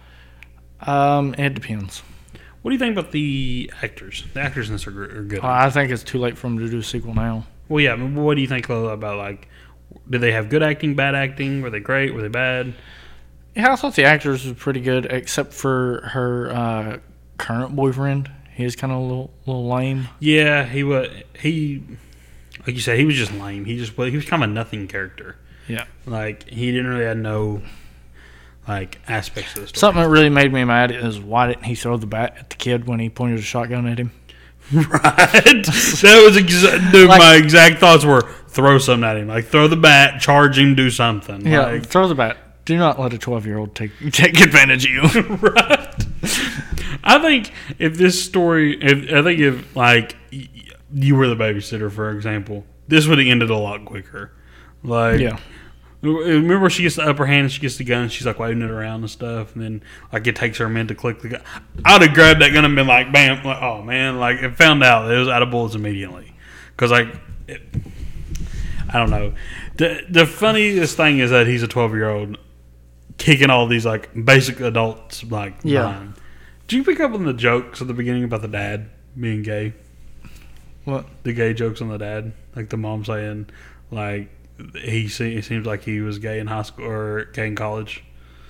Speaker 2: Um, it depends.
Speaker 1: What do you think about the actors? The actors in this are, gr- are good.
Speaker 2: Uh, I think it's too late for him to do a sequel now.
Speaker 1: Well, yeah. I mean, what do you think about, like, did they have good acting, bad acting? Were they great? Were they bad?
Speaker 2: Yeah, I thought the actors were pretty good, except for her uh, current boyfriend. He was kind of a little, little lame.
Speaker 1: Yeah, he was. He, like you said, he was just lame. He just he was kind of a nothing character.
Speaker 2: Yeah.
Speaker 1: Like, he didn't really have no, like, aspects of the story.
Speaker 2: Something that really made me mad is why didn't he throw the bat at the kid when he pointed a shotgun at him?
Speaker 1: Right. That was exa- dude,
Speaker 2: Like-
Speaker 1: my exact thoughts were throw something at him. Like, throw the bat, charge him, do something.
Speaker 2: Yeah,
Speaker 1: Like,
Speaker 2: throw the bat. Do not let a twelve-year-old take take advantage of you.
Speaker 1: right. I think if this story, if I think if, like, y- you were the babysitter, for example, this would have ended a lot quicker. Like,
Speaker 2: Yeah.
Speaker 1: remember she gets the upper hand and she gets the gun and she's like waving it around and stuff, and then like it takes her a minute to click the gun. I'd have grabbed that gun and been like, bam, like, oh man, like it found out that it was out of bullets immediately. Because like, it, I don't know. The the funniest thing is that he's a twelve year old kicking all these like basic adults like
Speaker 2: Yeah.
Speaker 1: behind. Did you pick up on the jokes at the beginning about the dad being gay?
Speaker 2: What?
Speaker 1: The gay jokes on the dad, like the mom saying, like he se- it seems like he was gay in high school or gay in college.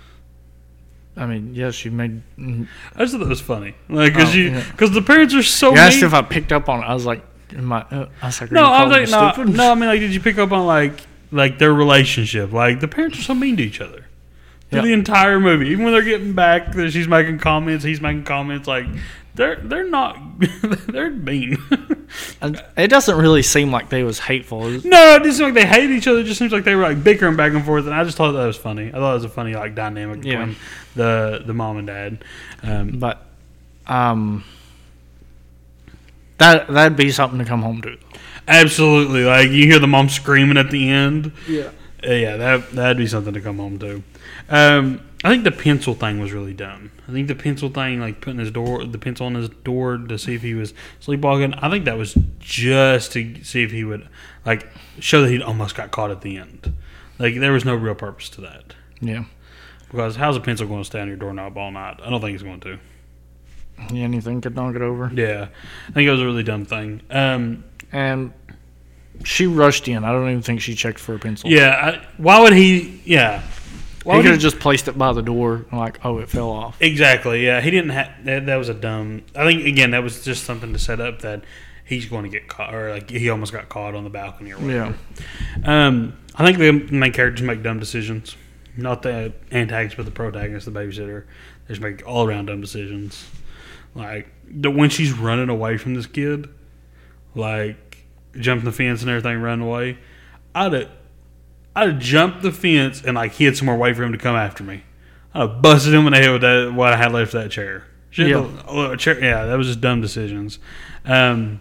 Speaker 2: I mean, yeah, she made. You
Speaker 1: I just thought that was funny, like because
Speaker 2: Oh,
Speaker 1: you
Speaker 2: yeah.
Speaker 1: because the parents are so
Speaker 2: asked
Speaker 1: mean.
Speaker 2: if I picked up on it. I was like, am I, uh, I was like, are
Speaker 1: No,
Speaker 2: you
Speaker 1: I
Speaker 2: calling
Speaker 1: was
Speaker 2: me
Speaker 1: like, no,
Speaker 2: stupid?
Speaker 1: no. I mean, like, did you pick up on like like their relationship? Like the parents are so mean to each other through
Speaker 2: Yeah.
Speaker 1: the entire movie. Even when they're getting back, that she's making comments, he's making comments. Like they're they're not they're mean.
Speaker 2: And it doesn't really seem like they was hateful. It was-
Speaker 1: No, it doesn't seem like they hate each other. It just seems like they were like bickering back and forth, and I just thought that was funny. I thought it was a funny like dynamic
Speaker 2: Yeah.
Speaker 1: between the the mom and dad. Um,
Speaker 2: But, um, that that'd be something to come home to.
Speaker 1: absolutely, like you hear the mom screaming at the end.
Speaker 2: Yeah.
Speaker 1: Uh, yeah, that that'd be something to come home to. Um, I think the pencil thing was really dumb. I think the pencil thing, like putting his door, the pencil on his door to see if he was sleepwalking. I think that was just to see if he would, like, show that he almost got caught at the end. Like there was no real purpose to that.
Speaker 2: Yeah.
Speaker 1: Because how's a pencil going to stay on your doorknob all night? I don't think it's going to.
Speaker 2: Yeah, anything could knock it over.
Speaker 1: Yeah, I think it was a really dumb thing. Um,
Speaker 2: And she rushed in. I don't even think she checked for a pencil.
Speaker 1: yeah, I, why would he? Yeah, why
Speaker 2: He
Speaker 1: would
Speaker 2: could have just placed it by the door, like, oh, it fell off.
Speaker 1: exactly. Yeah, he didn't have that. That was a dumb. I think again that was just something to set up that he's going to get caught, or like he almost got caught on the balcony or whatever.
Speaker 2: Yeah.
Speaker 1: Um, I think the main characters make dumb decisions. Not the antagonist, but the protagonist, the babysitter. They just make all around dumb decisions. Like the when she's running away from this kid, like jumping the fence and everything, running away. I'd have, I'd have jumped the fence and like hid somewhere away for him to come after me. I'd have busted him in the head with that what I had left of that chair. She had
Speaker 2: Yeah.
Speaker 1: the- a chair. Yeah, that was just dumb decisions. Um,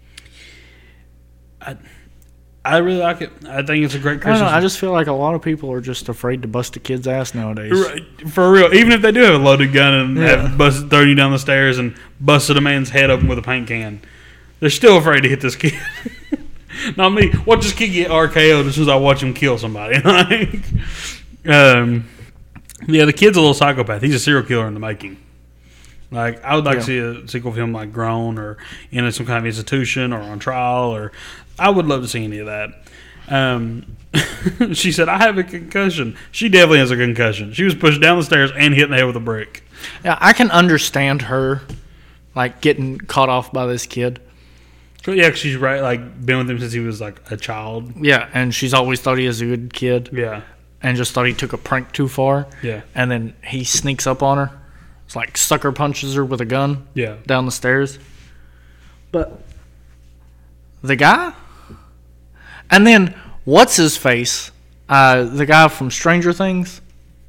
Speaker 1: I, I really like it. I think it's a great
Speaker 2: I don't
Speaker 1: Christmas.
Speaker 2: know. I just feel like a lot of people are just afraid to bust a kid's ass nowadays.
Speaker 1: Right, for real, even if they do have a loaded gun and
Speaker 2: Yeah.
Speaker 1: have busted, thrown you down the stairs and busted a man's head open with a paint can, they're still afraid to hit this kid. Not me. Watch this kid get R K O'd as soon as I watch him kill somebody. like, um, yeah, the kid's a little psychopath. He's a serial killer in the making. Like, I would like
Speaker 2: Yeah.
Speaker 1: to see a sequel of him like grown or in some kind of institution or on trial, or I would love to see any of that. Um, she said, I have a concussion. She definitely has a concussion. She was pushed down the stairs and hit in the head with a brick.
Speaker 2: Yeah, I can understand her, like, getting caught off by this kid.
Speaker 1: So, yeah, 'cause she's right. Like, been with him since he was like a child.
Speaker 2: Yeah, and she's always thought he was a good kid
Speaker 1: Yeah.
Speaker 2: and just thought he took a prank too far.
Speaker 1: Yeah.
Speaker 2: And then he sneaks up on her. It's like sucker punches her with a gun
Speaker 1: Yeah.
Speaker 2: down the stairs. But the guy, and then what's his face? Uh, the guy from Stranger Things,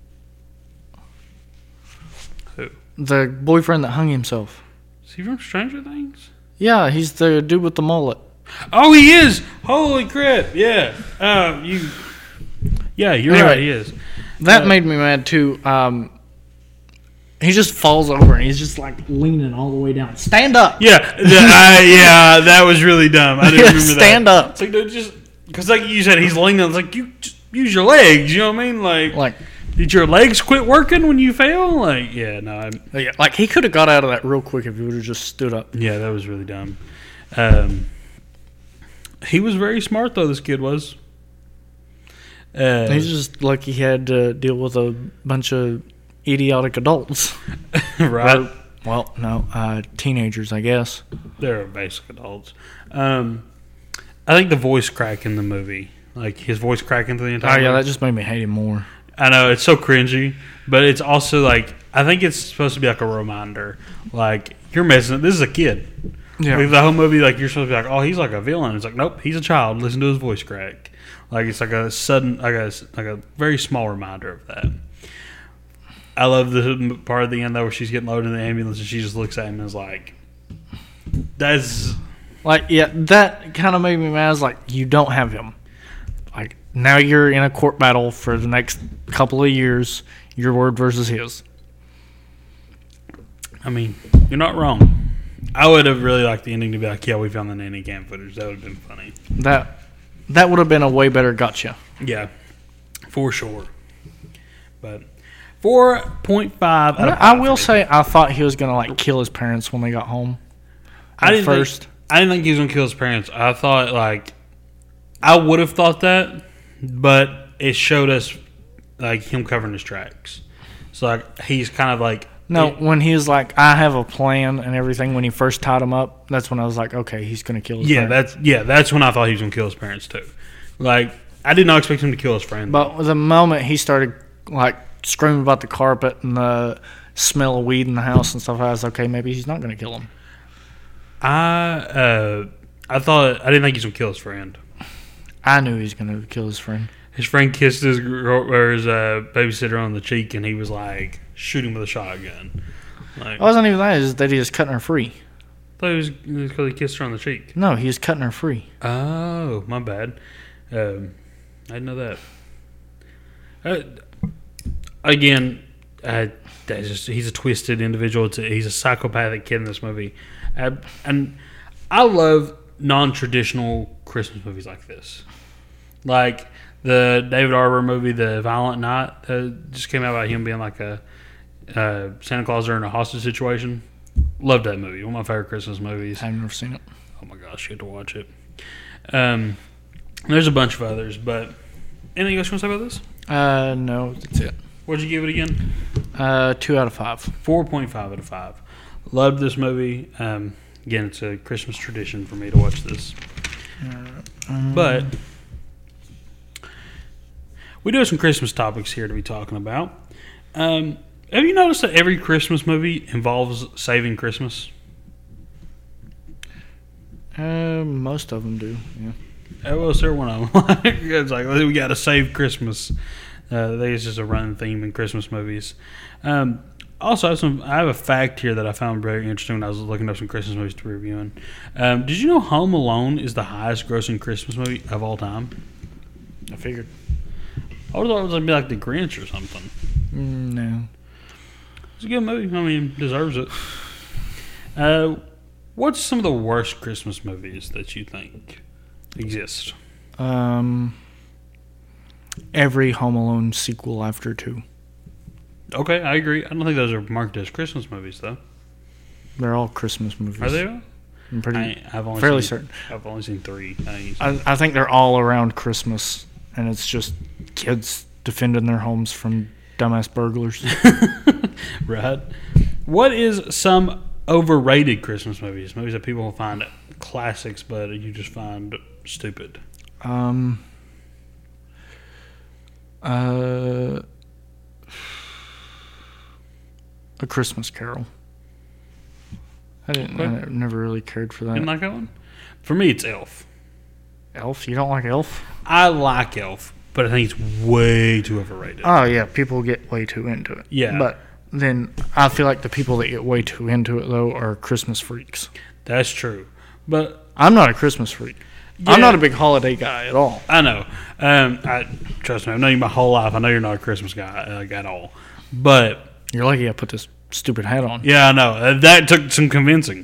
Speaker 1: Who?
Speaker 2: the boyfriend that hung himself.
Speaker 1: Is he from Stranger Things?
Speaker 2: Yeah, he's the dude with the mullet.
Speaker 1: Oh, he is! Holy crap! Yeah. Uh, you. Yeah, you're
Speaker 2: Anyway.
Speaker 1: right. He is.
Speaker 2: That
Speaker 1: Uh,
Speaker 2: made me mad too. Um, he just falls over and he's just like leaning all the way down. Stand up.
Speaker 1: Yeah. the- I, yeah. That was really dumb. I didn't remember that.
Speaker 2: Stand up.
Speaker 1: It's like, dude, just because, like you said, he's leaning. It's like you just use your legs. You know what I mean? Like,
Speaker 2: Like,
Speaker 1: did your legs quit working when you fell? Like, yeah, no. I,
Speaker 2: yeah, like he could have got out of that real quick if he would have just stood up.
Speaker 1: yeah, that was really dumb. Um, he was very smart though. This kid was. Uh,
Speaker 2: He's just lucky he had to deal with a bunch of idiotic adults.
Speaker 1: right.
Speaker 2: Well, no, uh, teenagers, I guess.
Speaker 1: They're basic adults. Um, I think the voice crack in the movie, like his voice cracking through the
Speaker 2: Oh
Speaker 1: entire.
Speaker 2: yeah,
Speaker 1: movie,
Speaker 2: that just made me hate him more.
Speaker 1: I know it's so cringy, but it's also like I think it's supposed to be like a reminder, like you're messing. This is a kid. Like the whole movie, like you're supposed to be like, oh, he's like a villain. It's like, nope, he's a child. Listen to his voice crack. Like it's like a sudden, like a like a very small reminder of that. I love the part at the end though where she's getting loaded in the ambulance and she just looks at him and is like, "That's
Speaker 2: Like, yeah, that kind of made me mad. It's like, you don't have him. Like, now you're in a court battle for the next couple of years. Your word versus his.
Speaker 1: I mean, you're not wrong. I would have really liked the ending to be like, yeah, we found the nanny cam footage. That would have been funny.
Speaker 2: That that would have been a way better gotcha.
Speaker 1: Yeah, for sure. But four point five out of
Speaker 2: I
Speaker 1: five
Speaker 2: will
Speaker 1: for me.
Speaker 2: say, I thought he was going to, like, kill his parents when they got home.
Speaker 1: I
Speaker 2: At
Speaker 1: didn't
Speaker 2: first.
Speaker 1: Think, I didn't think he was gonna kill his parents. I thought like I would have thought that, but it showed us like him covering his tracks. So like he's kind of like
Speaker 2: No,
Speaker 1: it-
Speaker 2: when he was like, I have a plan and everything, when he first tied him up, that's when I was like, okay, he's going to kill his
Speaker 1: yeah,
Speaker 2: parents.
Speaker 1: that's yeah, that's when I thought he was gonna kill his parents too. Like I did not expect him to kill his friend.
Speaker 2: But the moment he started, like, screaming about the carpet and the smell of weed in the house and stuff, I was okay, maybe he's not going to kill him.
Speaker 1: I uh, I thought I didn't think he was gonna kill his friend.
Speaker 2: I knew he was going to kill his friend.
Speaker 1: His friend kissed his girl, or his uh, babysitter on the cheek, and he was like, shoot him with a shotgun. Like,
Speaker 2: It wasn't even that, it was that he was cutting her free.
Speaker 1: I thought it was because he kissed her on the cheek.
Speaker 2: No, he was cutting her free.
Speaker 1: Oh, my bad. Um, I didn't know that. Uh, again, uh, that's just, he's a twisted individual. It's a, he's a psychopathic kid in this movie. Uh, and I love non-traditional Christmas movies like this. Like the David Arbor movie, The Violent Night, uh, just came out about him being like a uh, Santa Claus during a hostage situation. Loved that movie. One of my favorite Christmas movies.
Speaker 2: I've never seen it.
Speaker 1: Oh my gosh, you have to watch it. Um, there's a bunch of others, but anything else you want to say about this?
Speaker 2: Uh, no, that's it.
Speaker 1: What'd you give it again?
Speaker 2: Uh, two out of five.
Speaker 1: four point five out of five. Loved this movie. Um, again, it's a Christmas tradition for me to watch this.
Speaker 2: Um,
Speaker 1: But we do have some Christmas topics here to be talking about. Um, have you noticed that every Christmas movie involves saving Christmas?
Speaker 2: Uh, most of them do. Yeah.
Speaker 1: Uh, well, sir, one of them. It's like we got to save Christmas. Uh, I think it's just a running theme in Christmas movies. Um, also, I have, some, I have a fact here that I found very interesting when I was looking up some Christmas movies to reviewing. Um, did you know Home Alone is the highest grossing Christmas movie of all time?
Speaker 2: I figured.
Speaker 1: I would have thought it was going to be like The Grinch or something.
Speaker 2: Mm, no.
Speaker 1: It's a good movie. I mean, deserves it. Uh, what's some of the worst Christmas movies that you think exist?
Speaker 2: Um, every Home Alone sequel after two.
Speaker 1: Okay, I agree. I don't think those are marked as Christmas movies, though.
Speaker 2: They're all Christmas movies.
Speaker 1: Are they?
Speaker 2: I'm pretty
Speaker 1: I, I've only
Speaker 2: fairly
Speaker 1: seen,
Speaker 2: certain.
Speaker 1: I've only seen three. I,
Speaker 2: I, I think they're all around Christmas, and it's just kids defending their homes from dumbass burglars.
Speaker 1: right. What is some overrated Christmas movies? Movies that people find classics, but you just find stupid.
Speaker 2: Um. Uh. A Christmas Carol. I didn't.
Speaker 1: Okay.
Speaker 2: I never really cared for that.
Speaker 1: Didn't like that one? For me, it's Elf.
Speaker 2: Elf? You don't like Elf?
Speaker 1: I like Elf, but I think it's way too overrated.
Speaker 2: Oh yeah, people get way too into it.
Speaker 1: Yeah.
Speaker 2: But then I feel like the people that get way too into it though are Christmas freaks.
Speaker 1: That's true. But
Speaker 2: I'm not a Christmas freak.
Speaker 1: yeah,
Speaker 2: I'm not a big holiday guy at all.
Speaker 1: I know. Um, I trust me. I've known you my whole life. I know you're not a Christmas guy like, at all. But
Speaker 2: You're lucky I put this stupid hat on.
Speaker 1: yeah, I know uh, that took some convincing.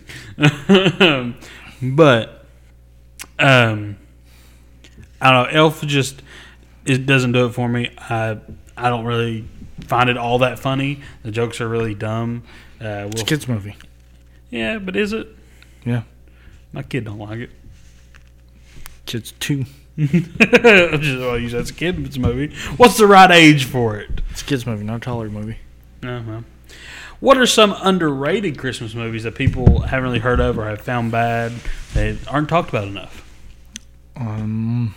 Speaker 1: But um, I don't know. Elf just it doesn't do it for me. I I don't really find it all that funny. The jokes are really dumb. Uh,
Speaker 2: It's a
Speaker 1: Will-
Speaker 2: kids movie.
Speaker 1: yeah, but is it?
Speaker 2: Yeah.
Speaker 1: My kid don't like it.
Speaker 2: Kids too.
Speaker 1: I'm just well, you said it's a kid's movie. What's the right age for it?
Speaker 2: It's a kids movie, not a toddler movie.
Speaker 1: No, well. What are some underrated Christmas movies that people haven't really heard of or have found bad? They aren't talked about enough.
Speaker 2: Um,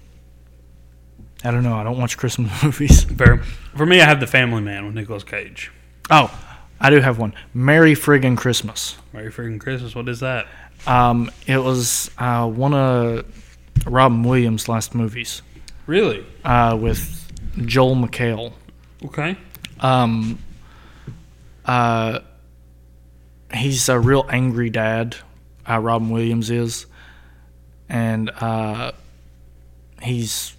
Speaker 2: I don't know. I don't watch Christmas movies.
Speaker 1: For, for me, I have The Family Man with Nicolas Cage.
Speaker 2: Oh, I do have one. Merry Friggin' Christmas.
Speaker 1: Merry freaking Christmas. What is that?
Speaker 2: Um, it was uh, one of Robin Williams' last movies
Speaker 1: Really?
Speaker 2: uh, with Joel McHale.
Speaker 1: Okay.
Speaker 2: Um, uh, he's a real angry dad. Uh, Robin Williams is, and uh, he's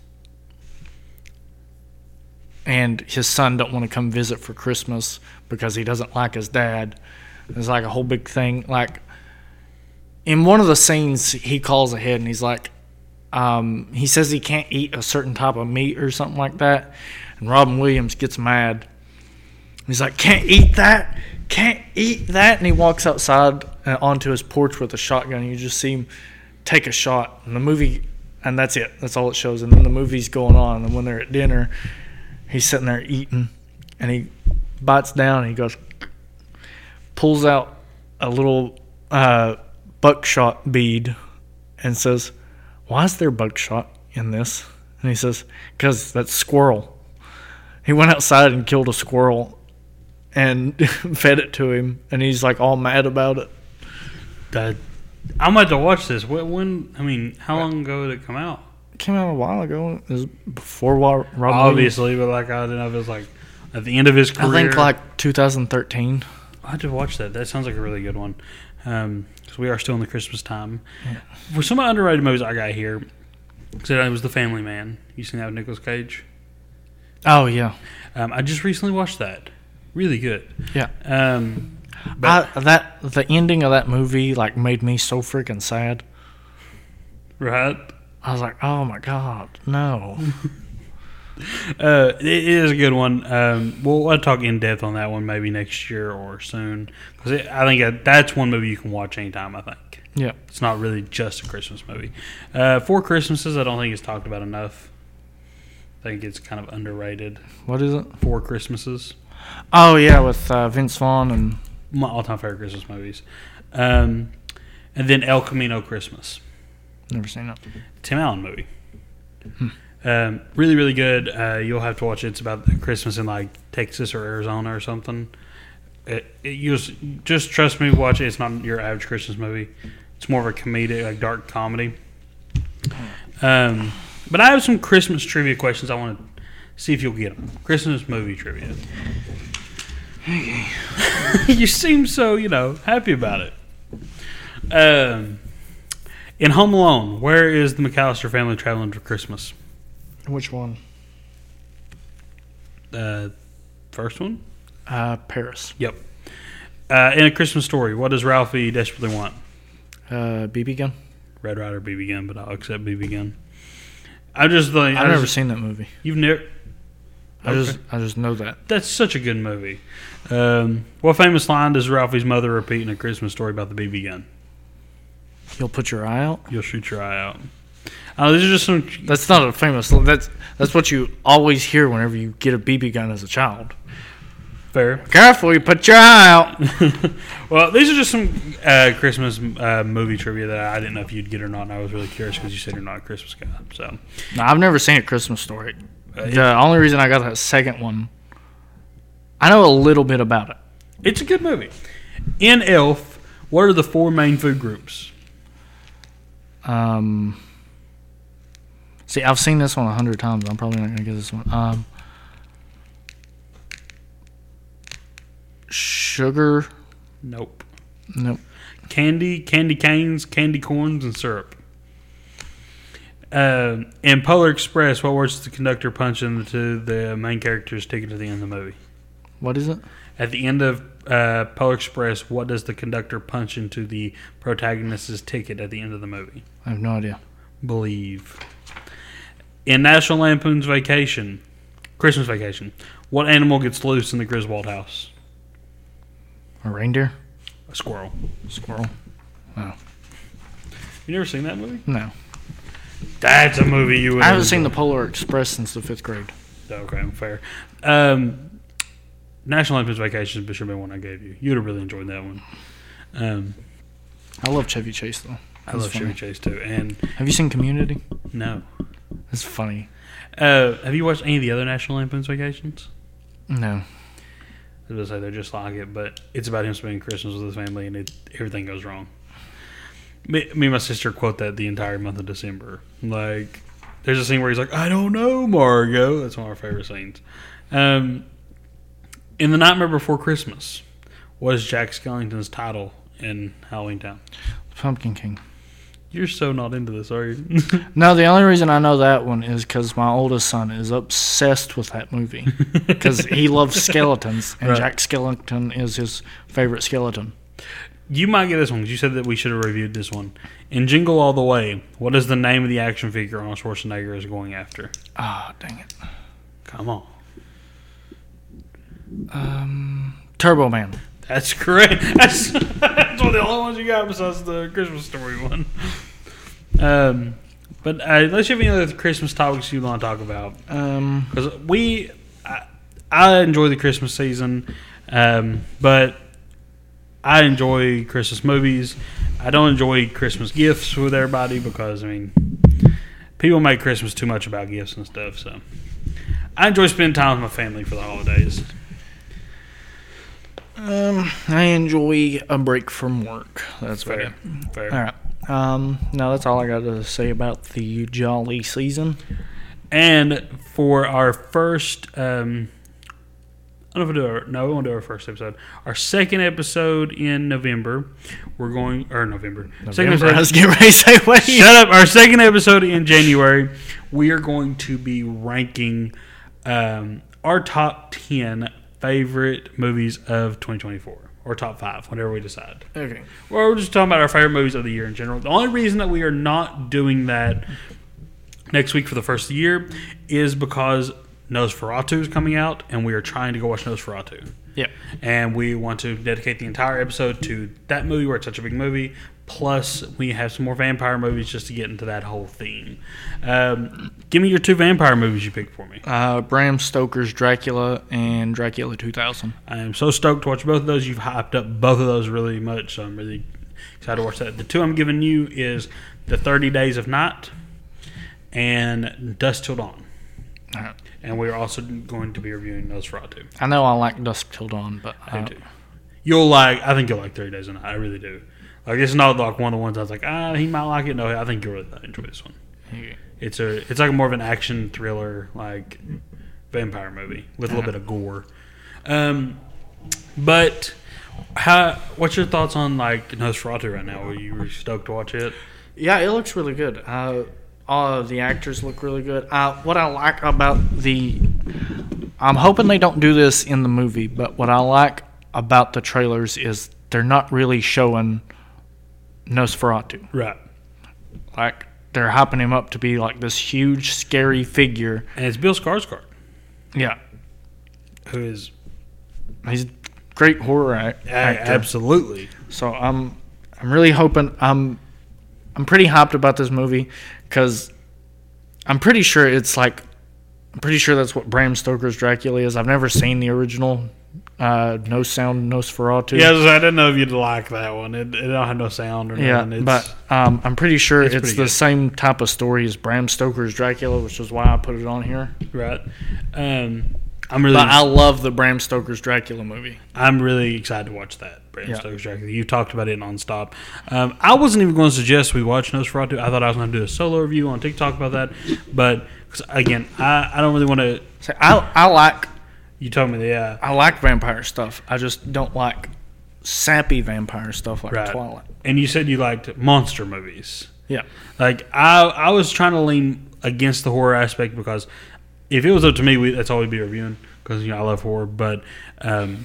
Speaker 2: and his son don't want to come visit for Christmas because he doesn't like his dad. It's like a whole big thing. Like in one of the scenes, he calls ahead and he's like, um, he says he can't eat a certain type of meat or something like that, and Robin Williams gets mad. He's like, can't eat that, can't eat that. And he walks outside uh, onto his porch with a shotgun. You just see him take a shot. And the movie, and that's it. That's all it shows. And then the movie's going on. And when they're at dinner, he's sitting there eating. And he bites down and he goes, pulls out a little uh, buckshot bead and says, why is there buckshot in this? And he says, because that's squirrel. He went outside and killed a squirrel and fed it to him, and he's like all mad about it.
Speaker 1: That, I'm about to watch this. When, when? I mean, how long ago did it come out?
Speaker 2: It came out a while ago. It was before Wa- Robin Williams.
Speaker 1: Obviously, but like I didn't know if it was like at the end of his career.
Speaker 2: I think like two thousand thirteen.
Speaker 1: I had to watch that. That sounds like a really good one. Um, because we are still in the Christmas time.
Speaker 2: Yeah.
Speaker 1: For some underrated movies I got here, so it was The Family Man. You seen that with Nicolas Cage?
Speaker 2: Oh yeah,
Speaker 1: Um, I just recently watched that. Really good.
Speaker 2: yeah.
Speaker 1: Um, but,
Speaker 2: I, that the ending of that movie like made me so freaking sad.
Speaker 1: right.
Speaker 2: I was like, oh my god, no.
Speaker 1: Uh, it is a good one. Um, we'll, we'll talk in depth on that one maybe next year or soon. Because I think that- that's one movie you can watch anytime, I think.
Speaker 2: Yeah.
Speaker 1: It's not really just a Christmas movie. Uh, Four Christmases, I don't think it's talked about enough. I think it's kind of underrated.
Speaker 2: What is it?
Speaker 1: Four Christmases.
Speaker 2: Oh yeah, with uh, Vince Vaughn and
Speaker 1: My all-time favorite Christmas movies. Um, and then El Camino Christmas.
Speaker 2: never seen it.
Speaker 1: Tim Allen movie. Um, really, really good. Uh, you'll have to watch it. It's about Christmas in like Texas or Arizona or something. It, it, you just, just trust me, watch it. It's not your average Christmas movie. It's more of a comedic, like dark comedy. Um, but I have some Christmas trivia questions. I want to see if you'll get them. Christmas movie trivia. You seem so, you know, happy about it. Um, in Home Alone, where is the McAllister family traveling for Christmas?
Speaker 2: Which one?
Speaker 1: Uh, first one?
Speaker 2: Uh, Paris.
Speaker 1: Yep. Uh, in A Christmas Story, what does Ralphie desperately want?
Speaker 2: Uh, B B gun.
Speaker 1: Red Ryder B B gun, but I'll accept B B gun. I just like
Speaker 2: I've
Speaker 1: I
Speaker 2: never
Speaker 1: just,
Speaker 2: seen that movie.
Speaker 1: You've never.
Speaker 2: I just I just know that.
Speaker 1: That's such a good movie. Um, what famous line does Ralphie's mother repeat in A Christmas Story about the B B gun?
Speaker 2: You'll put your eye out.
Speaker 1: You'll shoot your eye out. Uh, these are just some.
Speaker 2: That's not a famous. That's that's what you always hear whenever you get a B B gun as a child.
Speaker 1: Fair.
Speaker 2: Careful, you put your eye out.
Speaker 1: Well, these are just some uh, Christmas uh, movie trivia that I didn't know if you'd get or not, and I was really curious because you said you're not a Christmas guy. So,
Speaker 2: No, I've never seen A Christmas Story.
Speaker 1: Uh,
Speaker 2: The only reason I got that second one, I know a little bit about it.
Speaker 1: It's a good movie. In Elf, what are the four main food groups?
Speaker 2: Um, see, I've seen this one a hundred times. I'm probably not gonna get this one. Um, sugar.
Speaker 1: Nope.
Speaker 2: Nope.
Speaker 1: Candy, candy canes, candy corns, and syrup. Uh, in Polar Express, what words does the conductor punch into the main character's ticket at the end of the movie?
Speaker 2: What is it?
Speaker 1: At the end of uh, Polar Express, what does the conductor punch into the protagonist's ticket at the end of the movie?
Speaker 2: I have no idea.
Speaker 1: Believe. In National Lampoon's Vacation, Christmas Vacation, what animal gets loose in the Griswold house?
Speaker 2: A reindeer?
Speaker 1: A squirrel.
Speaker 2: Squirrel? No.
Speaker 1: You never seen that movie?
Speaker 2: No.
Speaker 1: That's a movie you would.
Speaker 2: I haven't seen the Polar Express since the fifth grade.
Speaker 1: Okay, fair. Um, National Lampoon's Vacation should have been one I gave you. You'd have really enjoyed that one. Um,
Speaker 2: I love Chevy Chase though.
Speaker 1: I love Chevy Chase too. And
Speaker 2: have you seen Community?
Speaker 1: no,
Speaker 2: It's funny.
Speaker 1: uh, have you watched any of the other National Lampoon's Vacations?
Speaker 2: No.
Speaker 1: I was going to say they're just like it, but it's about him spending Christmas with his family, and it, everything goes wrong. Me, me and my sister quote that the entire month of December. Like, there's a scene where he's like, "I don't know, Margot." That's one of our favorite scenes. Um, in The Nightmare Before Christmas, what is Jack Skellington's title in Halloween Town?
Speaker 2: Pumpkin King.
Speaker 1: You're so not into this, are you?
Speaker 2: No, the only reason I know that one is because my oldest son is obsessed with that movie because he loves skeletons, and
Speaker 1: Right.
Speaker 2: Jack Skellington is his favorite skeleton.
Speaker 1: You might get this one because you said that we should have reviewed this one. In Jingle All the Way, what is the name of the action figure Arnold Schwarzenegger is going after?
Speaker 2: Ah, dang it.
Speaker 1: Come on.
Speaker 2: Um, Turbo Man.
Speaker 1: That's correct. That's, that's one of the only ones you got besides the Christmas Story one. Um, but uh, unless you have any other Christmas topics you want to talk about,
Speaker 2: Um,
Speaker 1: because we, I, I enjoy the Christmas season, um, but I enjoy Christmas movies. I don't enjoy Christmas gifts with everybody because I mean, people make Christmas too much about gifts and stuff. So I enjoy spending time with my family for the holidays.
Speaker 2: um, I enjoy a break from work. That's
Speaker 1: Fair,
Speaker 2: fair.
Speaker 1: fair.
Speaker 2: All right. Um, no, that's all I got to say about the jolly season.
Speaker 1: And for our first, um, I don't know if we'll do our, no, we won't do our first episode. Our second episode in November, we're going, or November. Second
Speaker 2: November, I was
Speaker 1: episode,
Speaker 2: getting ready to say, wait.
Speaker 1: shut up. Our second episode in January, we are going to be ranking um, our top ten favorite movies of twenty twenty-four. Or top five, whatever we decide.
Speaker 2: Okay.
Speaker 1: Or we're just talking about our favorite movies of the year in general. The only reason that we are not doing that next week for the first of the year is because Nosferatu is coming out, and we are trying to go watch Nosferatu.
Speaker 2: Yeah.
Speaker 1: And we want to dedicate the entire episode to that movie where it's such a big movie. Plus, we have some more vampire movies just to get into that whole theme. Um, give me your two vampire movies you picked for me.
Speaker 2: Uh, Bram Stoker's Dracula and Dracula two thousand.
Speaker 1: I am so stoked to watch both of those. You've hyped up both of those really much, so I'm really excited to watch that. The two I'm giving you is The thirty Days of Night and Dusk Till Dawn.
Speaker 2: All right.
Speaker 1: And we're also going to be reviewing Nosferatu.
Speaker 2: I know I like Dusk Till Dawn, but
Speaker 1: I
Speaker 2: uh,
Speaker 1: do too. You'll like, I think you'll like thirty Days of Night. I really do. Like, it's not like one of the ones I was like, ah, he might like it. No, I think you'll really enjoy this one.
Speaker 2: Okay.
Speaker 1: It's a, it's like more of an action thriller, like vampire movie with a little bit of gore. Um, but how? What's your thoughts on like Nosferatu right now? Are you stoked to watch it?
Speaker 2: Yeah, it looks really good. Uh, all of the actors look really good. Uh, what I like about the, I'm hoping they don't do this in the movie, but what I like about the trailers is they're not really showing Nosferatu.
Speaker 1: Right.
Speaker 2: Like, they're hyping him up to be like this huge, scary figure.
Speaker 1: And it's Bill Skarsgård,
Speaker 2: Yeah,
Speaker 1: who is
Speaker 2: he's a great horror act-
Speaker 1: a-
Speaker 2: actor.
Speaker 1: absolutely.
Speaker 2: So I'm, I'm really hoping. I'm, I'm pretty hyped about this movie because I'm pretty sure it's like, I'm pretty sure that's what Bram Stoker's Dracula is. I've never seen the original. Uh, no sound, Nosferatu.
Speaker 1: Yeah, I, was, I didn't know if you'd like that one. It, it don't have no sound or
Speaker 2: Yeah,
Speaker 1: nothing. It's,
Speaker 2: but um, I'm pretty sure
Speaker 1: it's
Speaker 2: it's,
Speaker 1: pretty
Speaker 2: the
Speaker 1: good.
Speaker 2: same type of story as Bram Stoker's Dracula, which is why I put it on here.
Speaker 1: right. Um, I'm really,
Speaker 2: But I love the Bram Stoker's Dracula movie.
Speaker 1: I'm really excited to watch that. Bram
Speaker 2: Yeah.
Speaker 1: Stoker's Dracula. You talked about it nonstop. Um, I wasn't even going to suggest we watch Nosferatu. I thought I was going to do a solo review on TikTok about that, but 'cause again, I, I don't really want to.
Speaker 2: So I I like
Speaker 1: You told me that, yeah.
Speaker 2: I like vampire stuff. I just don't like sappy vampire stuff like
Speaker 1: Right.
Speaker 2: Twilight.
Speaker 1: And you said you liked monster movies.
Speaker 2: Yeah.
Speaker 1: Like I, I was trying to lean against the horror aspect because if it was up to me, we, that's all we'd be reviewing because you know I love horror. But um,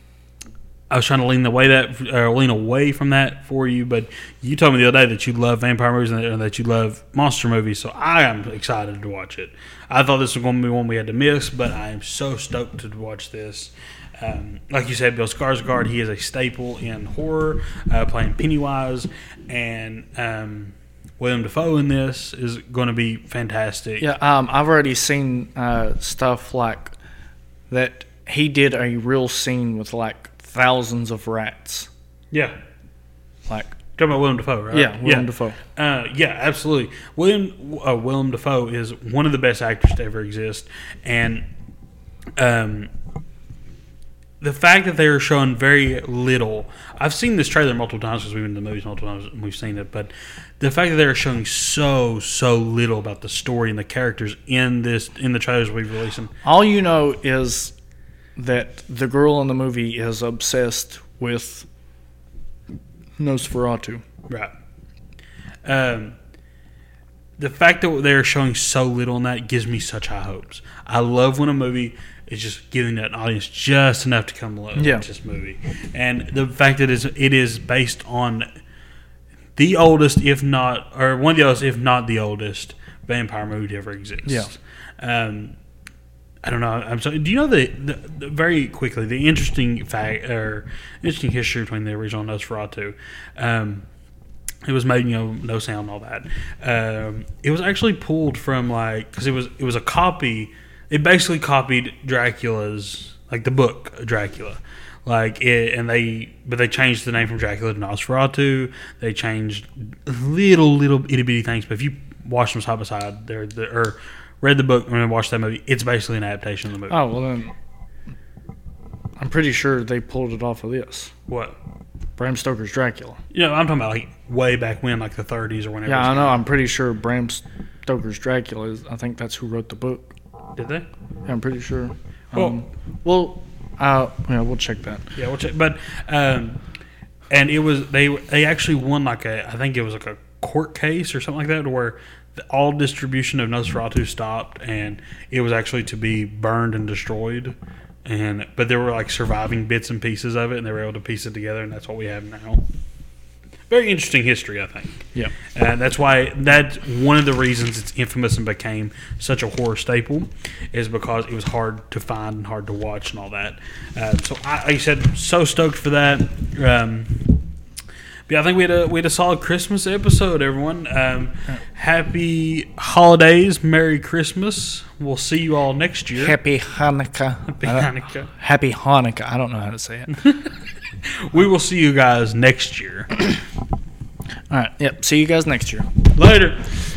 Speaker 1: I was trying to lean the way that or lean away from that for you. But you told me the other day that you love vampire movies and that you love monster movies, so I am excited to watch it. I thought this was going to be one we had to miss, but I am so stoked to watch this. Um, like you said, Bill Skarsgård, he is a staple in horror, uh, playing Pennywise, and um, William Dafoe in this is going to be fantastic.
Speaker 2: Yeah, um, I've already seen uh, stuff like that. He did a real scene with like thousands of rats.
Speaker 1: Yeah.
Speaker 2: Like,
Speaker 1: Talking about William Dafoe, right?
Speaker 2: yeah, Willem
Speaker 1: yeah.
Speaker 2: Dafoe.
Speaker 1: Uh, yeah, absolutely. William uh, Willem Dafoe is one of the best actors to ever exist, and um, the fact that they are showing very little. I've seen this trailer multiple times because we've been to the movies multiple times and we've seen it, but the fact that they are showing so so little about the story and the characters in this in the trailers we've released them.
Speaker 2: All you know is that the girl in the movie is obsessed with Nosferatu.
Speaker 1: Right. Um, the fact that they're showing so little in that gives me such high hopes. I love when a movie is just giving that audience just enough to come along
Speaker 2: Yeah.
Speaker 1: with this movie. And the fact that it's, it is based on the oldest, if not, or one of the oldest, if not the oldest, vampire movie to ever exist.
Speaker 2: Yeah.
Speaker 1: Um, I don't know. I'm sorry. Do you know the, the, the very quickly the interesting fact or interesting history between the original Nosferatu? Um, it was made, you know, no sound, and all that. Um, it was actually pulled from like because it was it was a copy. It basically copied Dracula's like the book Dracula, like it, and they but they changed the name from Dracula to Nosferatu. They changed little little itty bitty things, but if you watch them side by side, they're the or read the book and then watched that movie, it's basically an adaptation of the movie.
Speaker 2: Oh, well then, I'm pretty sure they pulled it off of this.
Speaker 1: What?
Speaker 2: Bram Stoker's Dracula.
Speaker 1: You know, I'm talking about like way back when, like the thirties or whenever.
Speaker 2: Yeah, I
Speaker 1: it's-
Speaker 2: know. I'm pretty sure Bram Stoker's Dracula is, I think that's who wrote the book.
Speaker 1: Did they?
Speaker 2: Yeah, I'm pretty sure.
Speaker 1: Well-
Speaker 2: Um, well, uh, yeah, we'll check that.
Speaker 1: Yeah, we'll check. But um, and it was they they actually won like a I think it was like a court case or something like that where the, all distribution of Nosferatu stopped and it was actually to be burned and destroyed. And but there were like surviving bits and pieces of it, and they were able to piece it together, and that's what we have now. Very interesting history, I think.
Speaker 2: Yeah.
Speaker 1: And that's why that's one of the reasons it's infamous and became such a horror staple is because it was hard to find and hard to watch and all that. Uh, so I, like I said, so stoked for that. Um, but yeah, I think we had a we had a solid Christmas episode, everyone. Um, happy holidays, Merry Christmas. We'll see you all next year.
Speaker 2: Happy Hanukkah.
Speaker 1: Happy
Speaker 2: I don't-
Speaker 1: Hanukkah.
Speaker 2: Happy Hanukkah. I don't know how to say it.
Speaker 1: We will see you guys next year.
Speaker 2: All right. Yep. See you guys next year.
Speaker 1: Later.